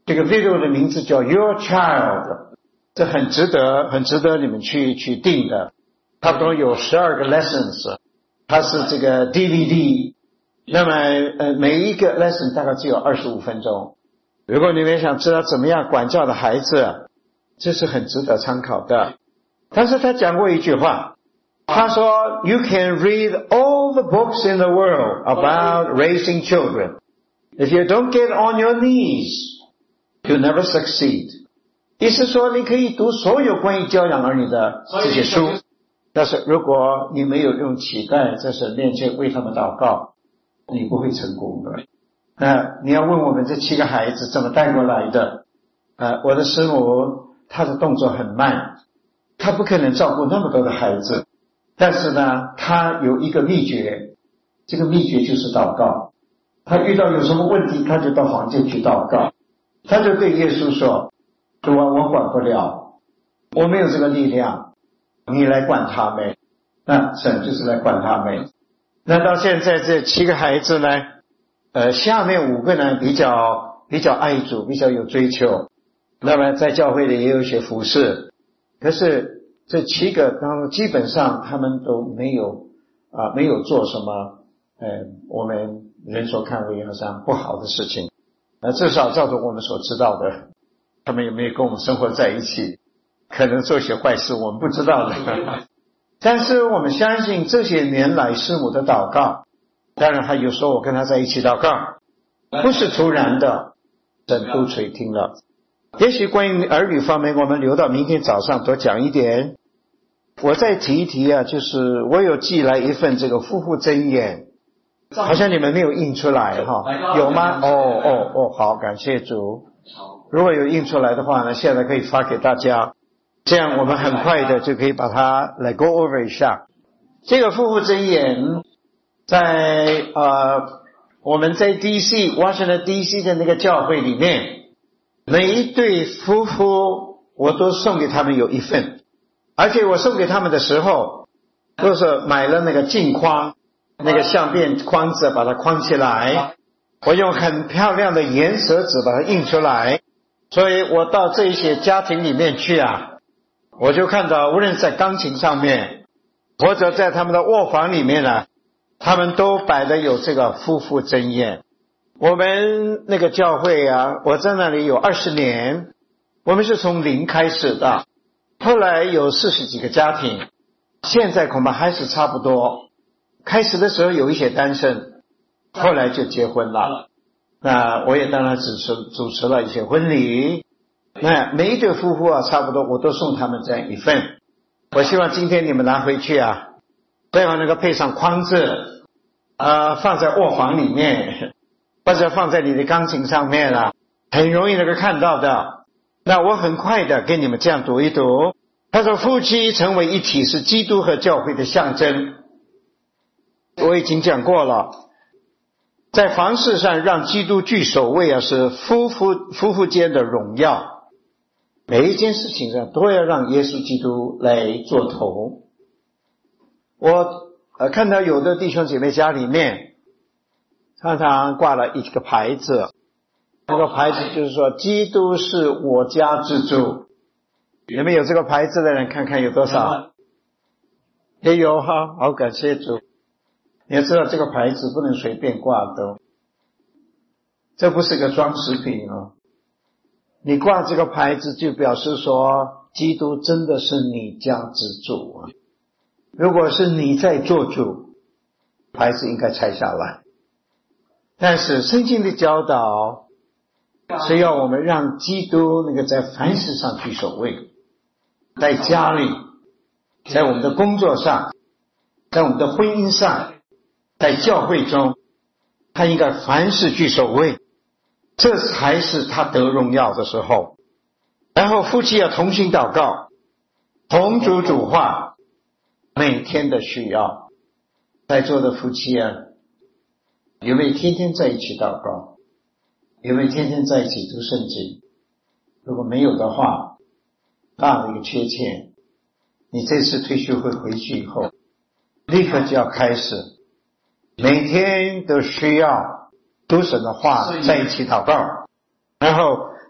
这个 video 的名字叫 Your Child， 这很值得你们去订的，差不多有12个 lessons， 它是这个 DVD， 那么每一个 lesson 大概只有25分钟。如果你们想知道怎么样管教的孩子，这是很值得参考的。但是他讲过一句话，他说 You can read all the books in the world about raising children. If you don't get on your knees, you never succeed. 意思说你可以读所有关于教养儿女的这些书，但是如果你没有用乞丐在神面前为他们祷告，你不会成功的。你要问我们这7个孩子怎么带过来的？我的师母她的动作很慢，她不可能照顾那么多的孩子，但是呢，她有一个秘诀，这个秘诀就是祷告。她遇到有什么问题，她就到房间去祷告，她就对耶稣说，主啊，我管不了，我没有这个力量，你来管他们。那神就是来管他们。那到现在这7个孩子呢，下面5个呢比较爱主，比较有追求，那么在教会里也有一些服事，可是这7个当中基本上他们都没有做什么我们人所看为好像不好的事情，至少照着我们所知道的，他们有没有跟我们生活在一起，可能做些坏事我们不知道的但是我们相信这些年来师母的祷告，当然还有时候我跟他在一起祷告，不是突然的，神都垂听了。也许关于儿女方面我们留到明天早上多讲一点。我再提一提就是我有寄来一份这个夫妇箴言，好像你们没有印出来哈，有吗？好，感谢主。如果有印出来的话呢，现在可以发给大家，这样我们很快的就可以把它来 go over 一下。这个夫妇箴言在我们在 DC Washington DC 的那个教会里面，每一对夫妇我都送给他们有一份，而且我送给他们的时候都是买了那个镜框，那个相片框子把它框起来，我用很漂亮的颜色纸把它印出来。所以我到这一些家庭里面去我就看到无论在钢琴上面或者在他们的卧房里面他们都摆的有这个夫妇箴言。我们那个教会我在那里有20年，我们是从0开始的，后来有40几个家庭，现在恐怕还是差不多。开始的时候有一些单身，后来就结婚了。那我也当然主持了一些婚礼，那每一对夫妇差不多我都送他们这样一份。我希望今天你们拿回去最好能够配上框子放在卧房里面，或者放在你的钢琴上面很容易能够看到的。那我很快的跟你们这样读一读。他说夫妻成为一体是基督和教会的象征。我已经讲过了，在房事上让基督居首位是夫妇间的荣耀，每一件事情上都要让耶稣基督来做头。我看到有的弟兄姐妹家里面常常挂了一个牌子，那个牌子就是说基督是我家之主。有没有这个牌子的人看看有多少？也有好感谢主。你要知道这个牌子不能随便挂的，这不是个装饰品你挂这个牌子就表示说基督真的是你家之主如果是你在做主，牌子应该拆下来。但是圣经的教导是要我们让基督那个在凡事上居首位，在家里，在我们的工作上，在我们的婚姻上，在教会中，他应该凡事居首位，这才是他得荣耀的时候。然后夫妻要同心祷告，同主主话，每天的需要。在座的夫妻有没有天天在一起祷告？有没有天天在一起读圣经？如果没有的话，大的一个缺陷。你这次退休会回去以后，立刻就要开始每天都需要读神的话，在一起祷告，然后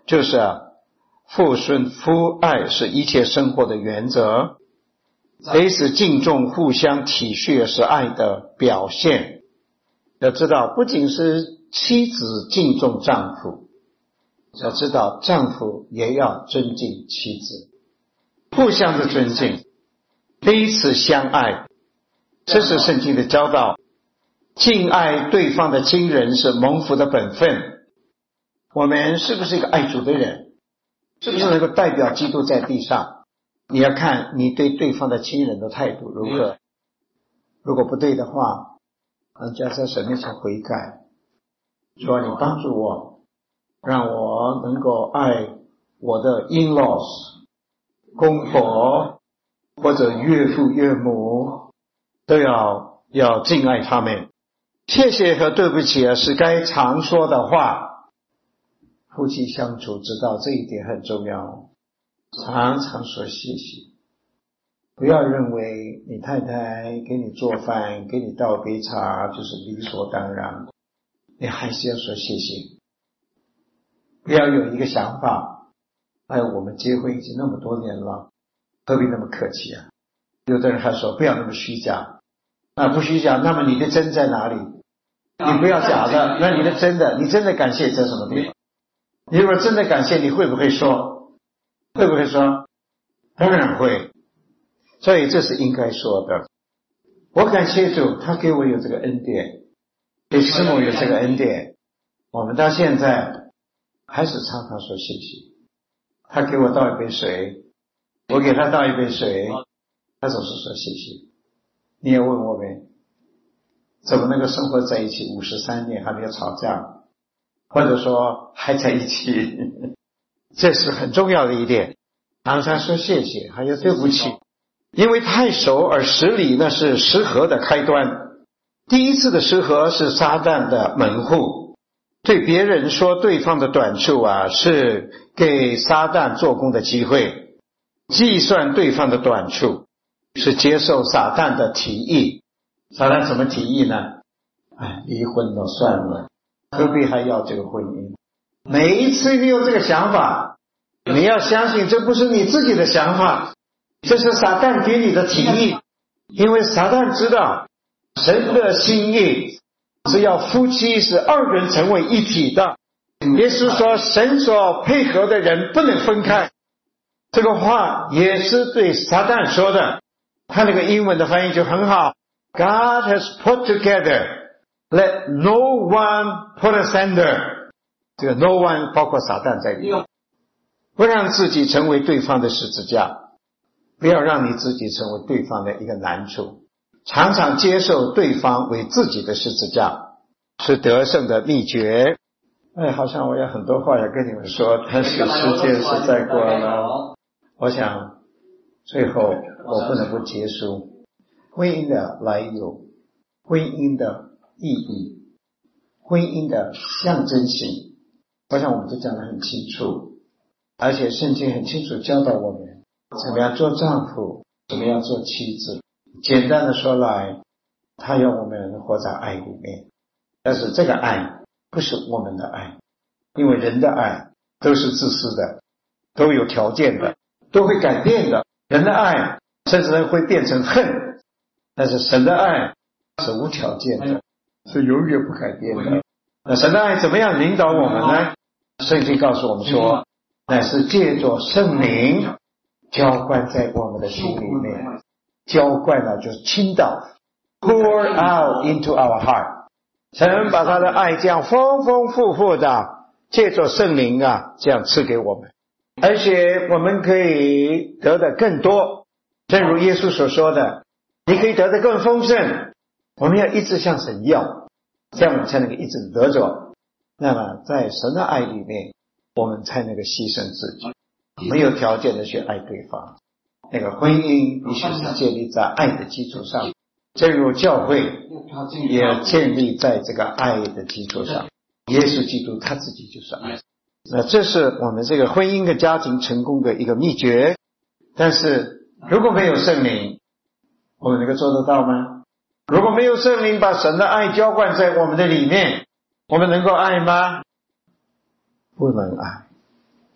就是父顺父爱是一切生活的原则，彼此敬重互相体恤是爱的表现。要知道不仅是妻子敬重丈夫，要知道丈夫也要尊敬妻子，互相的尊敬，彼此相爱，这是圣经的教导。敬爱对方的亲人是蒙福的本分。我们是不是一个爱主的人？是不是能够代表基督在地上？你要看你对对方的亲人的态度如何。如果不对的话，人家在神面前悔改，说你帮助我，让我能够爱我的 in-laws 公婆或者岳父岳母，都要敬爱他们。谢谢和对不起是该常说的话。夫妻相处知道这一点很重要，常常说谢谢。不要认为你太太给你做饭，给你倒杯茶就是理所当然，你还是要说谢谢。不要有一个想法，我们结婚已经那么多年了，何必那么客气啊？有的人还说不要那么虚假，不虚假，那么你的真在哪里？你不要假的，那你的真的，你真的感谢在什么地方？你如果真的感谢，你会不会说？会不会说？当然会。所以这是应该说的。我感谢主，他给我有这个恩典，给师母有这个恩典，我们到现在还是常常说谢谢。他给我倒一杯水，我给他倒一杯水，他总是说谢谢。你也问我们，怎么能够生活在一起53年还没有吵架，或者说还在一起？这是很重要的一点。常常说谢谢，还有对不起。因为太熟而失礼，那是失和的开端。第一次的失和是撒旦的门户，对别人说对方的短处是给撒旦做工的机会。计算对方的短处是接受撒旦的提议。撒旦怎么提议呢？离婚了算了，何必还要这个婚姻？每一次你有这个想法，你要相信这不是你自己的想法，这是撒旦给你的提议。因为撒旦知道神的心意是要夫妻是二人成为一体的。耶稣说神所配合的人不能分开，这个话也是对撒旦说的。他那个英文的翻译就很好， God has put together, let no one put asunder。 这个 no one 包括撒旦在里面。不让自己成为对方的十字架，不要让你自己成为对方的一个难处。常常接受对方为自己的十字架，是得胜的秘诀。好像我有很多话要跟你们说，但是时间实在过了。我想最后我不能不结束。婚姻的来由，婚姻的意义，婚姻的象征性，我想我们都讲得很清楚，而且圣经很清楚教导我们怎么样做丈夫，怎么样做妻子。简单的说来，他要我们活在爱里面，但是这个爱不是我们的爱，因为人的爱都是自私的，都有条件的，都会改变的。人的爱甚至会变成恨，但是神的爱是无条件的，是永远不改变的。那神的爱怎么样领导我们呢？圣经告诉我们说，乃是借着圣灵浇灌在我们的心里面。浇灌呢，就是倾倒 pour out into our heart。 神把他的爱这样丰丰富富的借着圣灵这样赐给我们，而且我们可以得的更多。正如耶稣所说的，你可以得的更丰盛。我们要一直向神要，这样我们才能够一直得着。那么在神的爱里面，我们才能够牺牲自己，没有条件的去爱对方。那个婚姻必须是建立在爱的基础上，正如教会也建立在这个爱的基础上。耶稣基督他自己就是爱。那这是我们这个婚姻跟家庭成功的一个秘诀。但是如果没有圣灵，我们能够做得到吗？如果没有圣灵把神的爱浇灌在我们的里面，我们能够爱吗？不能爱。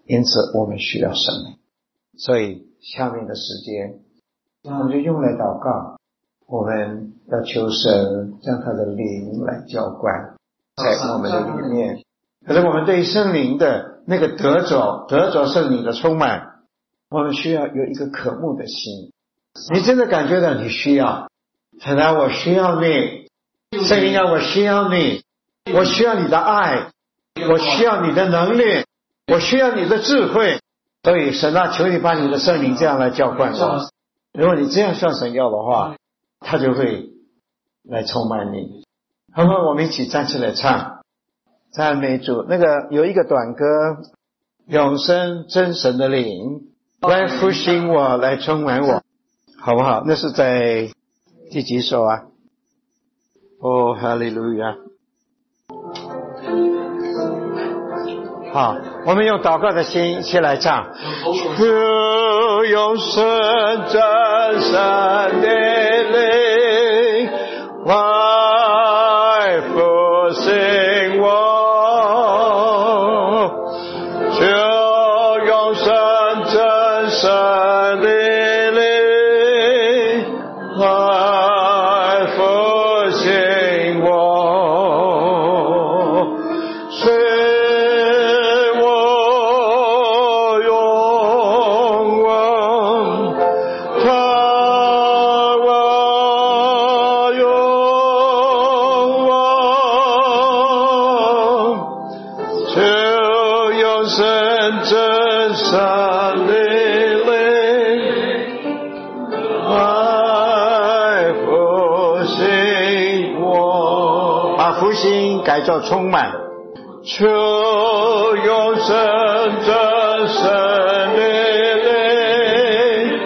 因此我们需要圣灵。所以下面的时间我们就用来祷告，我们要求神将他的灵来浇灌在我们的里面。可是我们对圣灵的那个得着圣灵的充满，我们需要有一个渴慕的心。你真的感觉到你需要，神啊，我需要你，圣灵啊，我需要你，我需要你的爱，我需要你的能力，我需要你的智慧。所以神啊，求你把你的圣灵这样来浇灌我。如果你这样向神要的话，他就会来充满你。好不好？我们一起站起来唱赞美主。那个有一个短歌，永生真神的灵来复兴我，来充满我，好不好？那是在第几首啊？哦，哈利路亚。好，我们用祷告的心一起来唱。主永生真神的灵来复兴我，主永生真神的灵来复兴我，使我永远看我永远，主永生真神的灵来复兴我，把复兴改作充满。主永生真神的灵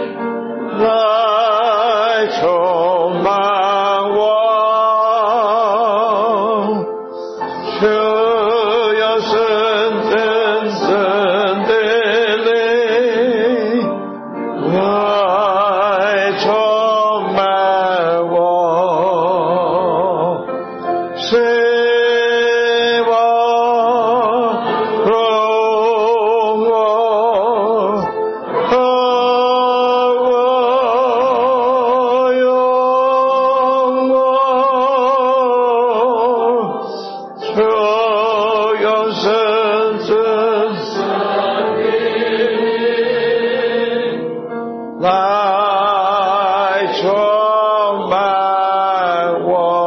来充满我，主永生真神的灵来充满我，使我荣我和我永我，主永生真神来充满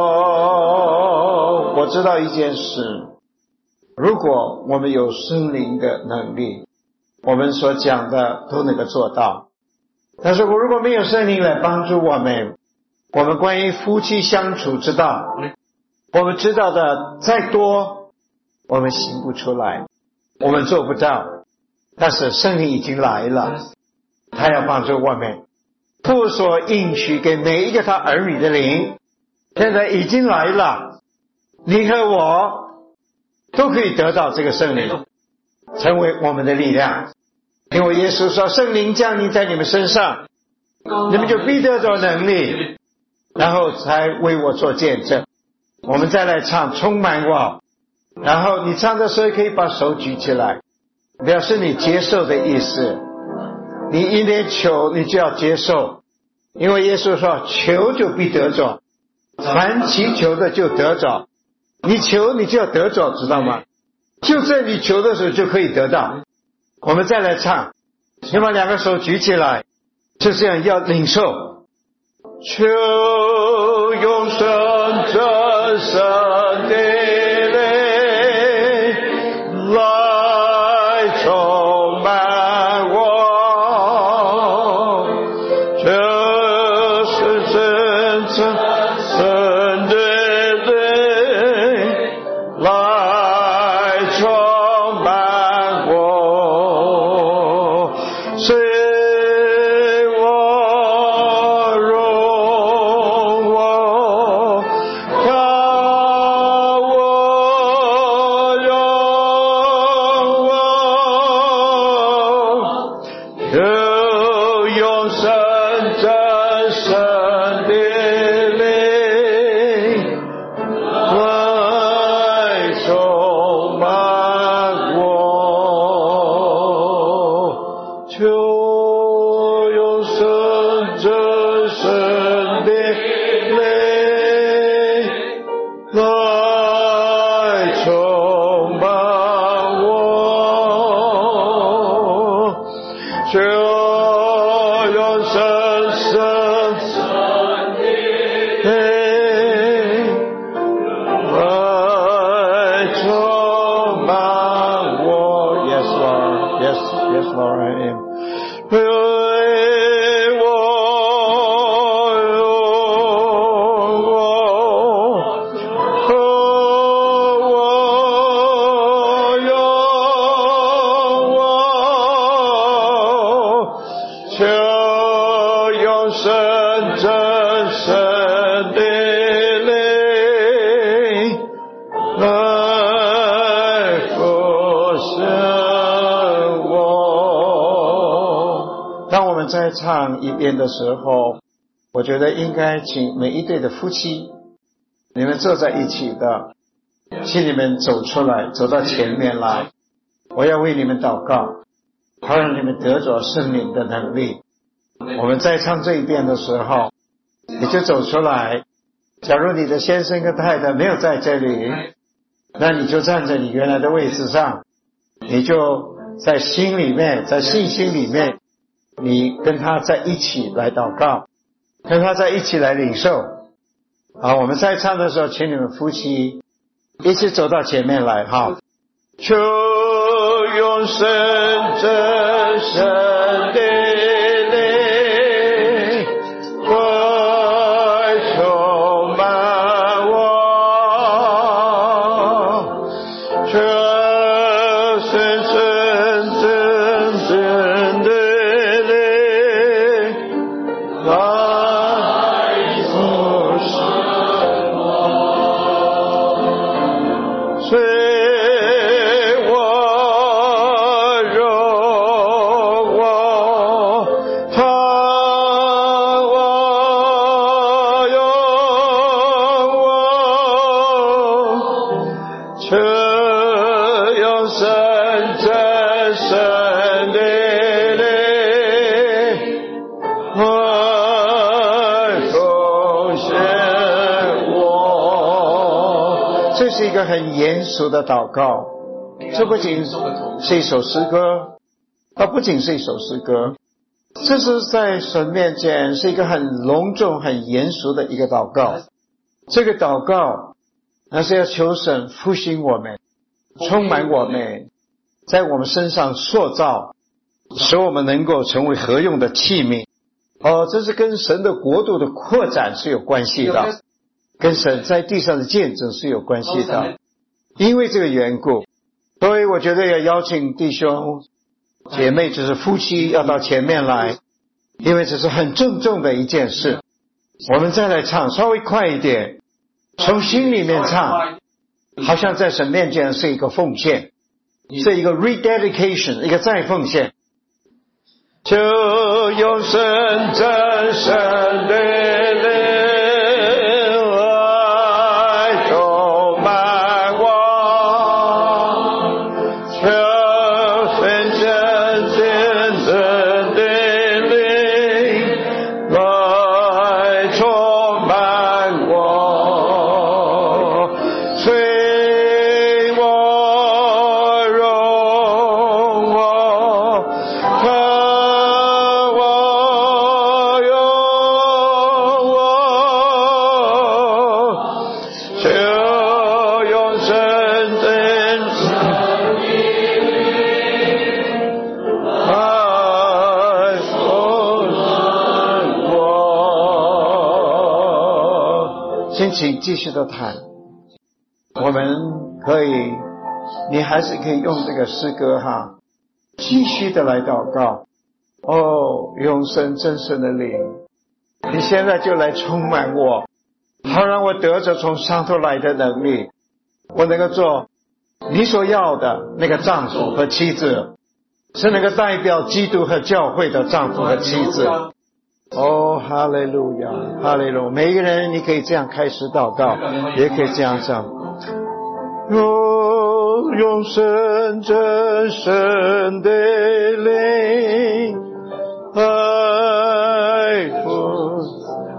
我。我知道一件事，如果我们有圣灵的能力，我们所讲的都能够做到。但是如果没有圣灵来帮助我们关于夫妻相处之道，我们知道的再多，我们行不出来，我们做不到。但是圣灵已经来了，他要帮助我们，父所应许给每一个他儿女的灵现在已经来了，你和我都可以得到这个圣灵，成为我们的力量。因为耶稣说，圣灵降临在你们身上，你们就必得着能力，然后才为我做见证。我们再来唱充满我，然后你唱的时候可以把手举起来，表示你接受的意思。你一念求，你就要接受，因为耶稣说，求就必得着，凡祈求的就得着。你求你就要得着，知道吗？就在你求的时候就可以得到。我们再来唱，先把两个手举起来，就这样要领受。求永生真神的灵来充满我，这是真正神的灵来充满我，使我荣我看我永我，有永生真神的灵的灵来充满我，就用深深的灵来充满我。 Yes Lord, yes Lord, I am.在唱一遍的时候，我觉得应该请每一对的夫妻，你们坐在一起的，请你们走出来，走到前面来，我要为你们祷告，好让你们得着圣灵的能力。我们在唱这一遍的时候，你就走出来。假如你的先生跟太太没有在这里，那你就站在你原来的位置上，你就在心里面，在信心里面，你跟他在一起来祷告，跟他在一起来领受。好，我们在唱的时候，请你们夫妻一起走到前面来。好，求永生真神的灵来充满我，这是真的很严肃的祷告，这不仅是一首诗歌，它不仅是一首诗歌，这是在神面前是一个很隆重很严肃的一个祷告。这个祷告那是要求神复兴我们，充满我们，在我们身上塑造，使我们能够成为合用的器皿。这是跟神的国度的扩展是有关系的，跟神在地上的见证是有关系的。因为这个缘故，所以我觉得要邀请弟兄姐妹，就是夫妻要到前面来，因为这是很郑重的一件事。我们再来唱，稍微快一点，从心里面唱，好像在神面前是一个奉献，是一个 rededication， 一个再奉献。就用神真神的灵请继续的谈，我们可以，你还是可以用这个诗歌继续的来祷告。永生真神的灵，你现在就来充满我，好让我得着从上头来的能力，我能够做你所要的那个丈夫和妻子，是那个代表基督和教会的丈夫和妻子。哈利路亚，哈利路亚！每一个人你可以这样开始祷告，也可以这样唱。永生真神的灵爱父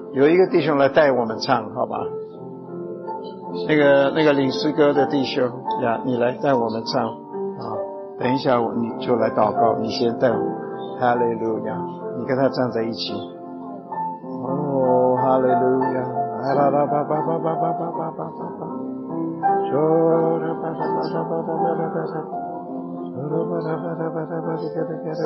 有一个弟兄来带我们唱，好吧？那个领诗歌的弟兄呀，你来带我们唱啊！等一下你就来祷告，你先带我，哈利路亚！你跟他站在一起。哦，哈利路亚！哈啦啦吧吧吧吧吧吧吧吧吧吧，说啦吧啦吧啦吧啦吧啦吧啦，说啦吧啦吧啦吧啦吧啦吧啦。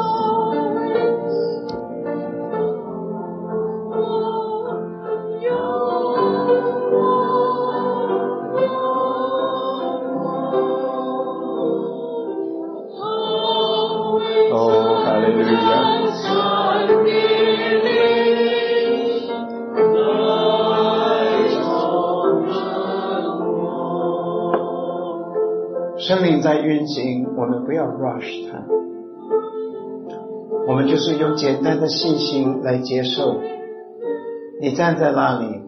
哦，哈利路亚！生命在运行，我们不要 rush 它，我们就是用简单的信心来接受。你站在那里，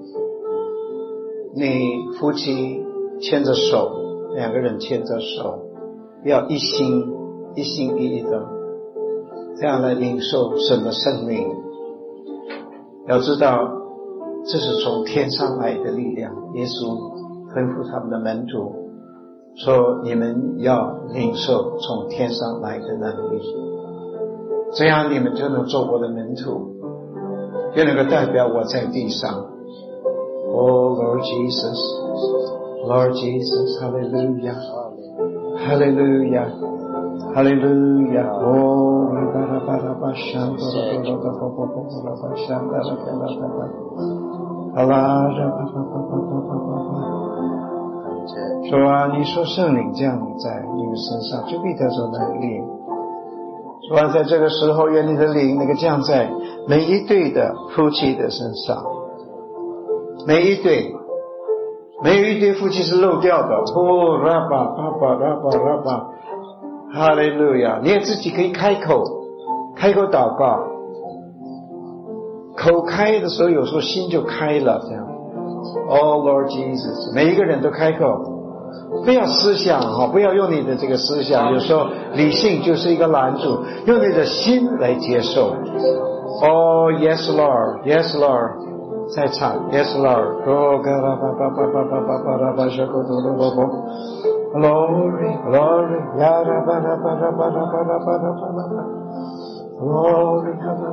你夫妻牵着手，两个人牵着手，要一心一意的这样来领受神的生命。要知道这是从天上来的力量，耶稣吩咐他们的门徒说，你们要领受从天上来的能力，这样你们就能做我的门徒，就能够代表我在地上。Oh Lord Jesus, Lord Jesus, Hallelujah, Hallelujah, Hallelujah. Oh,说啊，你说圣灵降临在你们身上，就必得着能力。说啊，在这个时候，愿你的灵那个降在每一对的夫妻的身上，每一对夫妻是漏掉的。哦，拉巴巴巴拉巴拉巴，哈利路亚！你也自己可以开口祷告，口开的时候，有时候心就开了，这样。Oh Lord Jesus， 每一个人都开口，不要思想不要用你的这个思想，有时候理性就是一个拦阻，用你的心来接受。Oh yes Lord, yes Lord， 再唱 Yes Lord， Oh God， Glory Glory， Glory,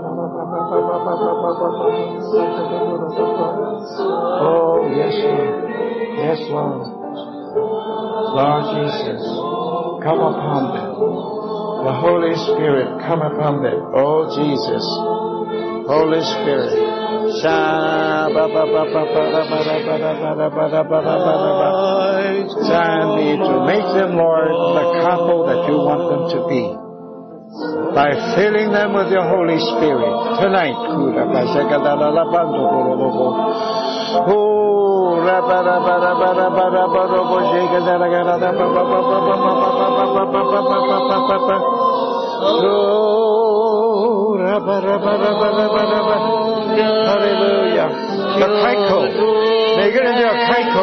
oh yes Lord, yes Lord, Lord Jesus, come upon them. The Holy Spirit, come upon them. Oh Jesus, Holy Spirit, to make them, Lord, the couple that you want them to be, by filling them with your Holy Spirit tonight. Hallelujah. 要开口，每个人都要开口。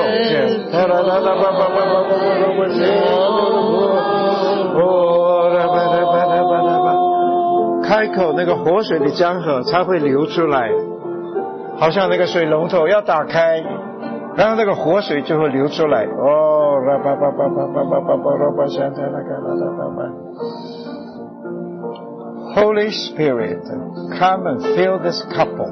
开口，那个活水的江河才会流出来，好像那个水龙头要打开，然后那个活水就会流出来。哦，Holy Spirit, come and fill this couple.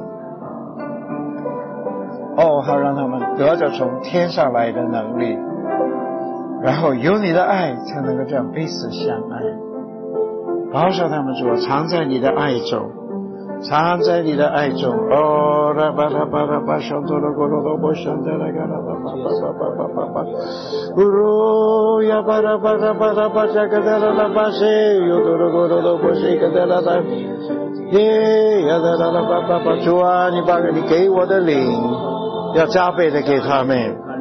哦，好让他们得着从天上来的能力，然后有你的爱才能够这样彼此相爱。保守他们说，藏在你的爱中，藏在你的爱中。哦，拉巴拉巴拉巴，上多了过罗多波，上德拉嘎拉巴巴巴巴巴巴巴，乌鲁呀巴拉巴拉巴拉巴，加格达拉拉巴西，有多了过罗多波西格达拉拉，耶呀达拉拉巴巴巴，主啊，你把你给我的灵，要加倍的给他们。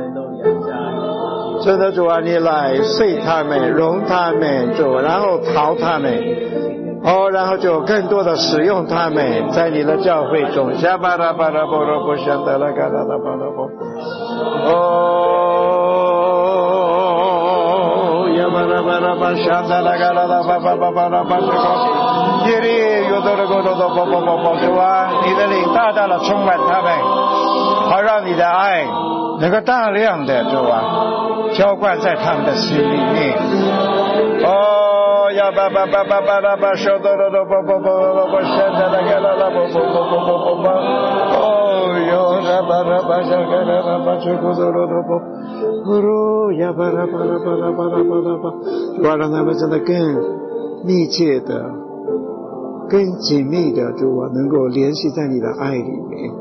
真的主啊，你来碎他们，容他们，主，然后淘他们，然后就更多的使用他们，在你的教会中，下巴拉巴拉波罗波香德拉嘎拉拉巴拉波，呀巴拉巴拉巴巴山的那个啦巴巴巴巴啦巴这个，耶利有的那个的巴巴巴巴主啊，你的灵大大的充满他们，好让你的爱能够大量的主啊，浇灌在他们的心里面。哦呀巴巴巴巴巴啦巴手的的巴巴巴巴巴山的那个啦啦巴巴巴巴巴巴，哦哟啦巴啦巴山个啦啦巴这个的的巴。呀巴拉巴拉巴拉巴拉巴拉巴，主啊，让他们真的更密切的、更紧密的，主啊，能够联系在你的爱里面，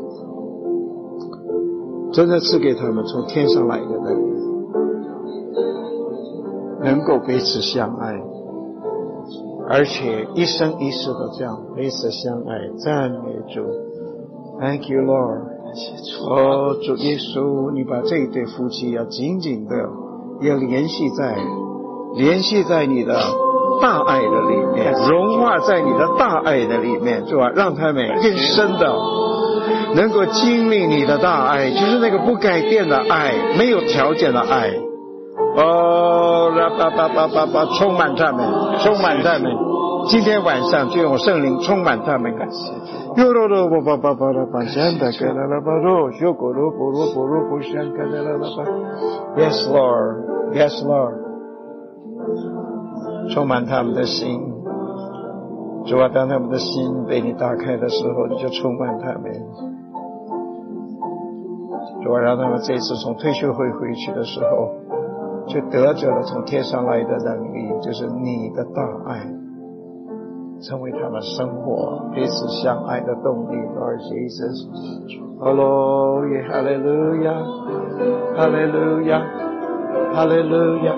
真的赐给他们从天上来的能够彼此相爱，而且一生一世的这样彼此相爱。赞美主 ，Thank you, Lord。哦，主耶稣，你把这一对夫妻要紧紧的要联系在你的大爱的里面，融化在你的大爱的里面，是吧？让他们更深的能够经历你的大爱，就是那个不改变的爱，没有条件的爱。哦，充满他们，充满他们。今天晚上就用圣灵充满他们。Yes, Lord. Yes, Lord. 充满他们的心。主啊，当他们的心被你打开的时候，你就充满他们。主啊，让他们这次从退休会回去的时候，就得着了从天上来的能力，就是你的大爱，成为他们生活彼此相爱的动力。Lord Jesus, Hallelujah, Hallelujah, Hallelujah, Hallelujah.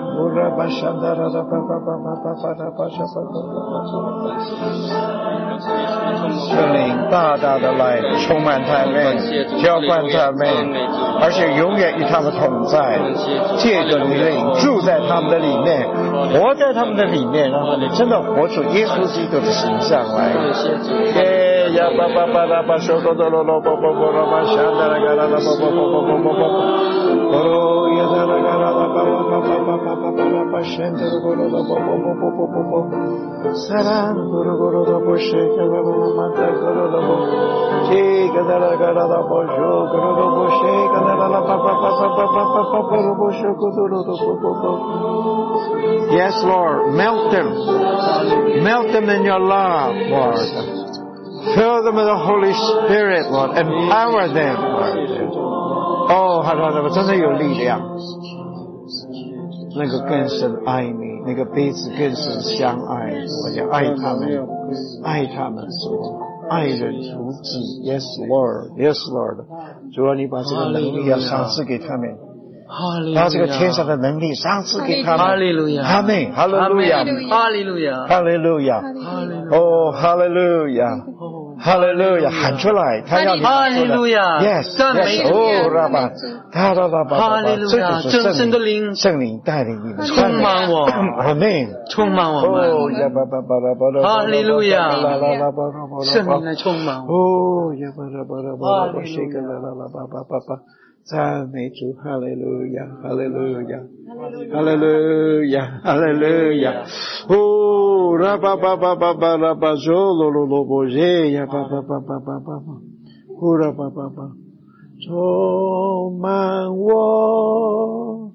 圣灵大大的来充满他们，浇灌他们，而且永远与他们同在，借着你的灵住在他们的里面，活在他们的里面，让他们真的活出耶稣基督的形象来。呀巴巴巴拉巴手哆哆罗罗波波波罗巴山达拉嘎拉拉波波波波波波波，哦呀达拉嘎拉拉巴巴巴巴巴巴巴巴拉巴山达拉罗罗波波波波波波波，萨拉罗罗罗罗波什嘎拉拉拉玛达罗罗罗波，这个达拉嘎拉拉波什嘎拉拉波什嘎拉拉拉巴巴巴巴巴巴巴巴巴罗波什嘎多罗罗波波波。Yes, Lord, melt them in your love, Lord. Fill them with the Holy Spirit, Lord. Empower them, Lord. 哦，好的，真的有力量，那个更深爱你，那个彼此更深相爱，我要爱他们，爱他们，爱人如己。Yes, Lord. Yes, Lord. 主啊，你把这个能力要赏赐给他们。把这个天上的能力赏赐给他们。哈利路亚，阿门，哈利路亚，哈利路亚，哈利路亚，哦，哈利路亚，哈利路亚，喊出来，他要你哈利路亚 ，yes， 哦，拉巴，他拉巴，哈利路亚，真正的灵，圣灵带领你们，充满我，阿门，充满我们，哦，呀巴巴巴拉巴拉，哈利路亚，圣灵来充满我，哦，呀巴拉巴拉巴拉，谁个啦啦啦巴巴巴巴。赞美主，哈利路亚，哈利路亚，哈利路亚，哈利路亚。哦，拉巴巴巴巴巴拉巴嗦罗罗罗波耶呀，巴巴巴巴巴巴巴，呼拉巴巴巴，充满我，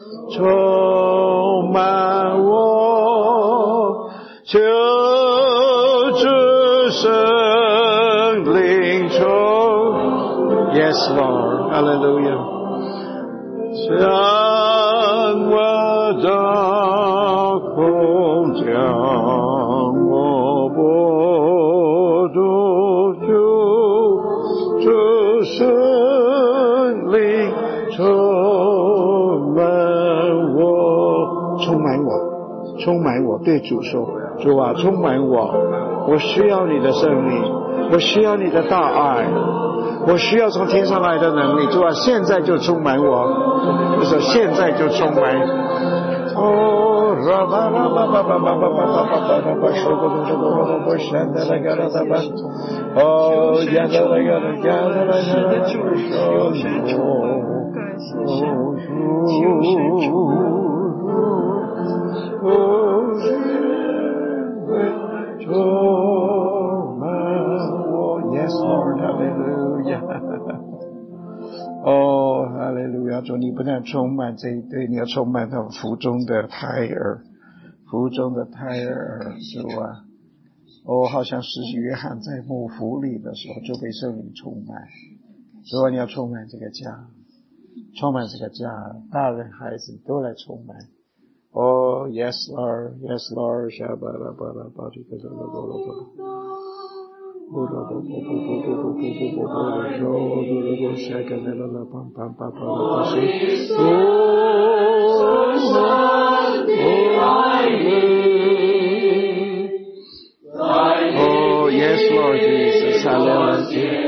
充满我，求主圣灵充。Yes, Lord. Hallelujah. 向我的空将我不住主圣灵充满我，充满我，对主说，主啊，充满我需要你的圣灵，我需要你的大爱，我需要从天上来的能力，主啊，现在就充满我，就说现在就充满。哦，拉巴拉巴巴巴巴巴巴巴巴巴巴，说过的说过的不闪的那个那个，哦，呀的那个那个那个那个，哦， Yes, Lord, hallelujah. 哦，哈利路亚！主，你不但充满这一对，你要充满他们腹中的胎儿，腹中的胎儿，主啊！哦，好像使徒约翰在母腹里的时候就被圣灵充满。主啊，你要充满这个家，充满这个家，大人孩子都来充满。Oh, yes, Lord, yes, Lord, Shabbat, Oh, yes, Lord Jesus, hallelujah.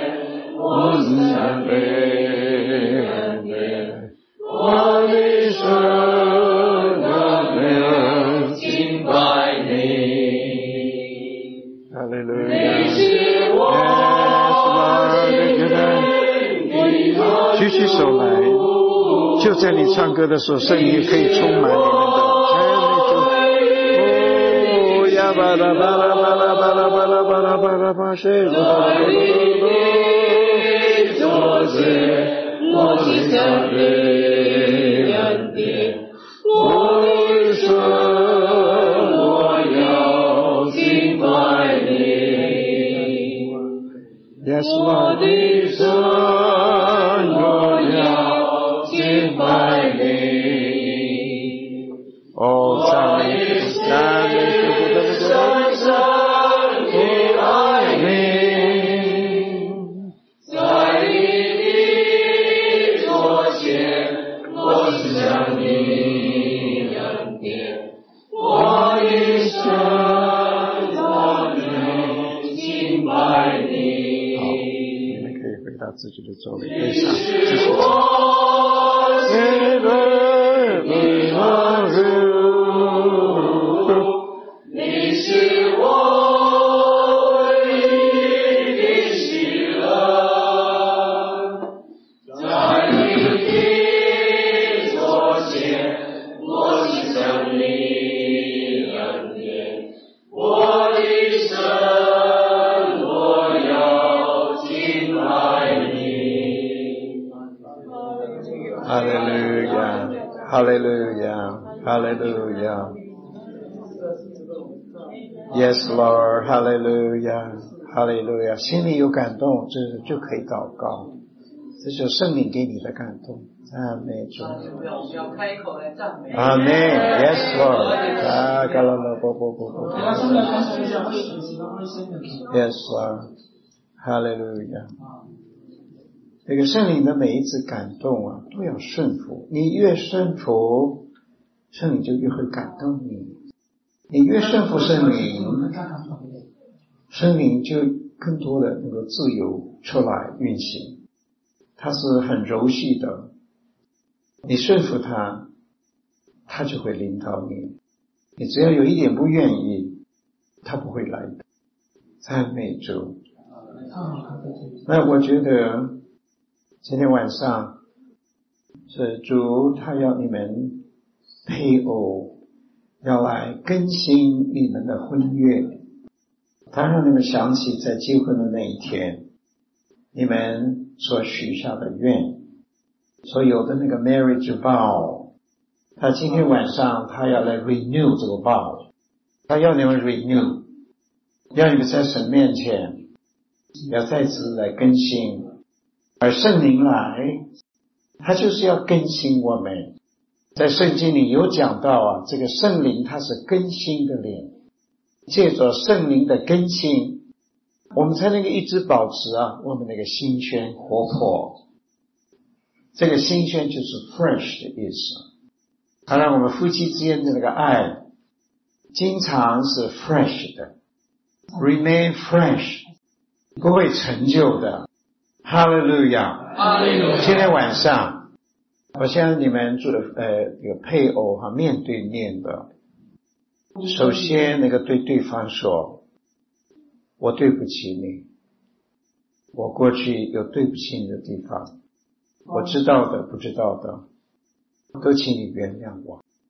Hallelujah. 举起手来，就在你唱歌的时候，圣灵可以充满你们的。哦呀巴拉巴拉巴拉巴拉巴拉巴拉巴拉巴谁？我是上帝恩典，我说我要敬拜你。Yes, Lord, 我的神，我要敬拜你。哦，赞美主，赞美主，深深的爱你，在你的左前，我是向你恩典，我的神，我要敬拜你。回到自己的座位背上，继续你是我唯一的喜乐，在你的左前，我是向你恩典，我的神，我要敬拜你。Hallelujah, hallelujah, hallelujah. Yes, Lord, hallelujah, hallelujah. 心里有感动，这就可以祷告，这就是圣灵给你的感动。赞美主。我们要开口来赞美。阿门。Yes, Lord. Yes, Lord. Hallelujah. 这个圣灵的每一次感动啊，都要顺服。你越顺服，圣灵就越会感动你。你越顺服圣灵，圣灵就更多的能够自由出来运行。它是很柔细的，你顺服它，它就会领导你。你只要有一点不愿意，它不会来的。赞美主。那我觉得今天晚上是主他要你们配偶要来更新你们的婚约，他让你们想起在结婚的那一天你们所许下的愿，所有的那个 marriage vow， 他今天晚上他要来 renew 这个 vow， 他要你们 renew， 要你们在神面前要再次来更新，而圣灵来他就是要更新我们。在圣经里有讲到啊，这个圣灵它是更新的灵，借着圣灵的更新，我们才能够一直保持啊我们那个新鲜活泼。这个新鲜就是 fresh 的意思，它让我们夫妻之间的那个爱经常是 fresh 的， remain fresh， 不会陈旧的。哈利路亚！今天晚上我向你们做的有配偶哈面对面的，首先那个对对方说，我对不起你，我过去有对不起你的地方，我知道的不知道的都请你原谅我。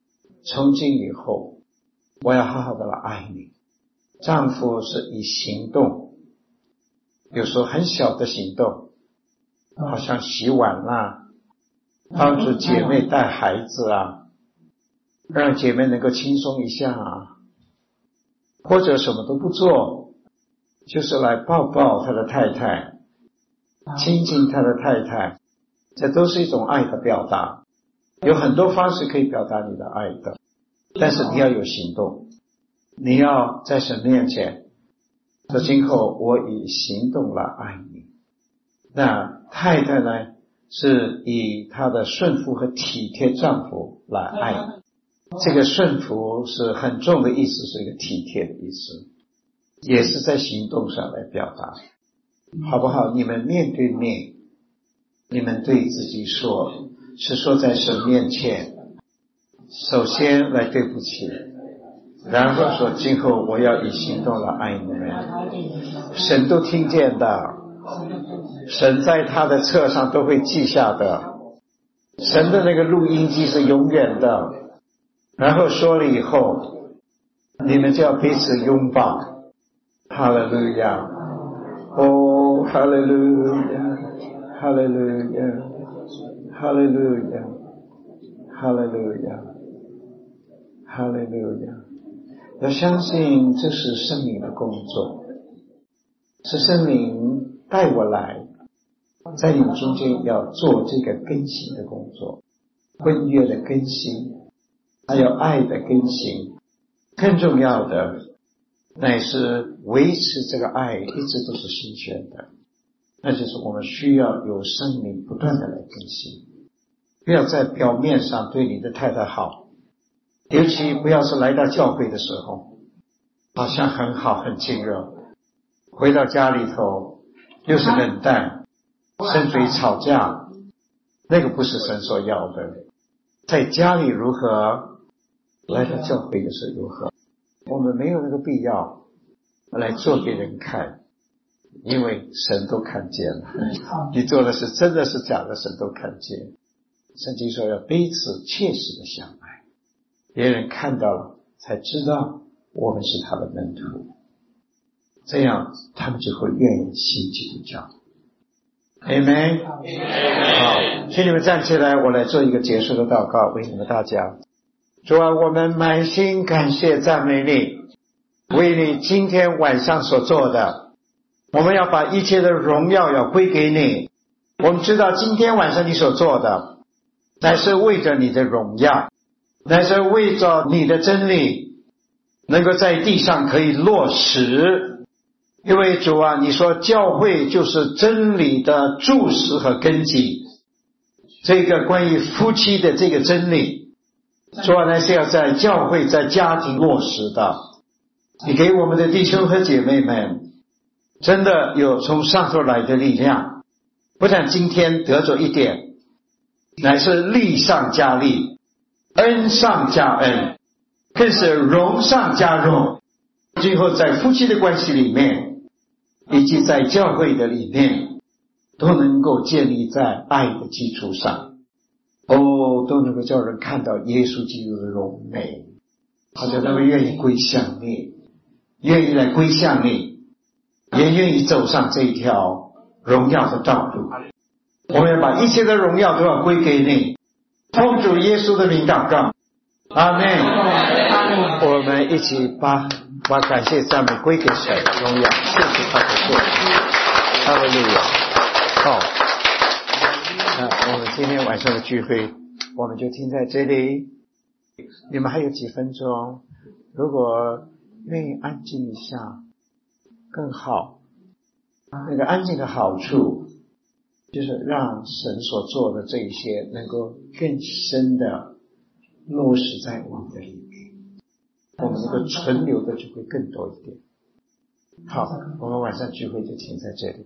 从今以后我要好好的来爱你。丈夫是以行动，有时候很小的行动，好像洗碗啊，帮助姐妹带孩子啊，让姐妹能够轻松一下啊，或者什么都不做，就是来抱抱他的太太，亲近他的太太，这都是一种爱的表达。有很多方式可以表达你的爱的，但是你要有行动，你要在神面前说，今后我以行动来爱你。那太太呢，是以她的顺服和体贴丈夫来爱。这个顺服是很重的意思，是一个体贴的意思，也是在行动上来表达，好不好？你们面对面，你们对自己说，是说在神面前，首先来对不起，然后说今后我要以行动来爱你们。神都听见的，神在他的册上都会记下的，神的那个录音机是永远的。然后说了以后，你们就要彼此拥抱。哈利路亚，哦，哈利路亚，哈利路亚，哈利路亚，哈利路亚，哈利路亚。要相信这是圣灵的工作，是圣灵带我来，在你们中间要做这个更新的工作，婚约的更新，还有爱的更新，更重要的乃是维持这个爱一直都是新鲜的，那就是我们需要有圣灵不断的来更新。不要在表面上对你的太太好，尤其不要是来到教会的时候好像很好很亲热，回到家里头又是冷淡，甚至于吵架，那个不是神所要的。在家里如何，来到教会也是如何。我们没有那个必要来做给人看，因为神都看见了，你做的是真的是假的，神都看见。圣经说要彼此切实的相爱，别人看到了才知道我们是他的门徒，这样他们就会愿意信基督教。Amen。 好，请你们站起来，我来做一个结束的祷告，为你们大家。主啊，我们满心感谢赞美你，为你今天晚上所做的，我们要把一切的荣耀要归给你。我们知道今天晚上你所做的乃是为着你的荣耀，乃是为着你的真理能够在地上可以落实。因为主啊，你说教会就是真理的柱石和根基，这个关于夫妻的这个真理，主啊，乃是要在教会在家庭落实的。你给我们的弟兄和姐妹们真的有从上头来的力量，不但今天得着一点，乃是力上加力，恩上加恩，更是荣上加荣。最后在夫妻的关系里面，以及在教会的里面，都能够建立在爱的基础上，都能够叫人看到耶稣基督的荣美，好像他们愿意归向你，愿意来归向你，也愿意走上这一条荣耀的道路。我们要把一切的荣耀都要归给你，奉主耶稣的名祷告，阿们。我们一起把感谢赞美归给神，荣耀谢谢他的做，哈利路亚。好，那我们今天晚上的聚会我们就停在这里。你们还有几分钟，如果愿意安静一下更好。那个安静的好处就是让神所做的这一些能够更深的落实在我们的里面，我们那个存留的就会更多一点。好，我们晚上聚会就停在这里。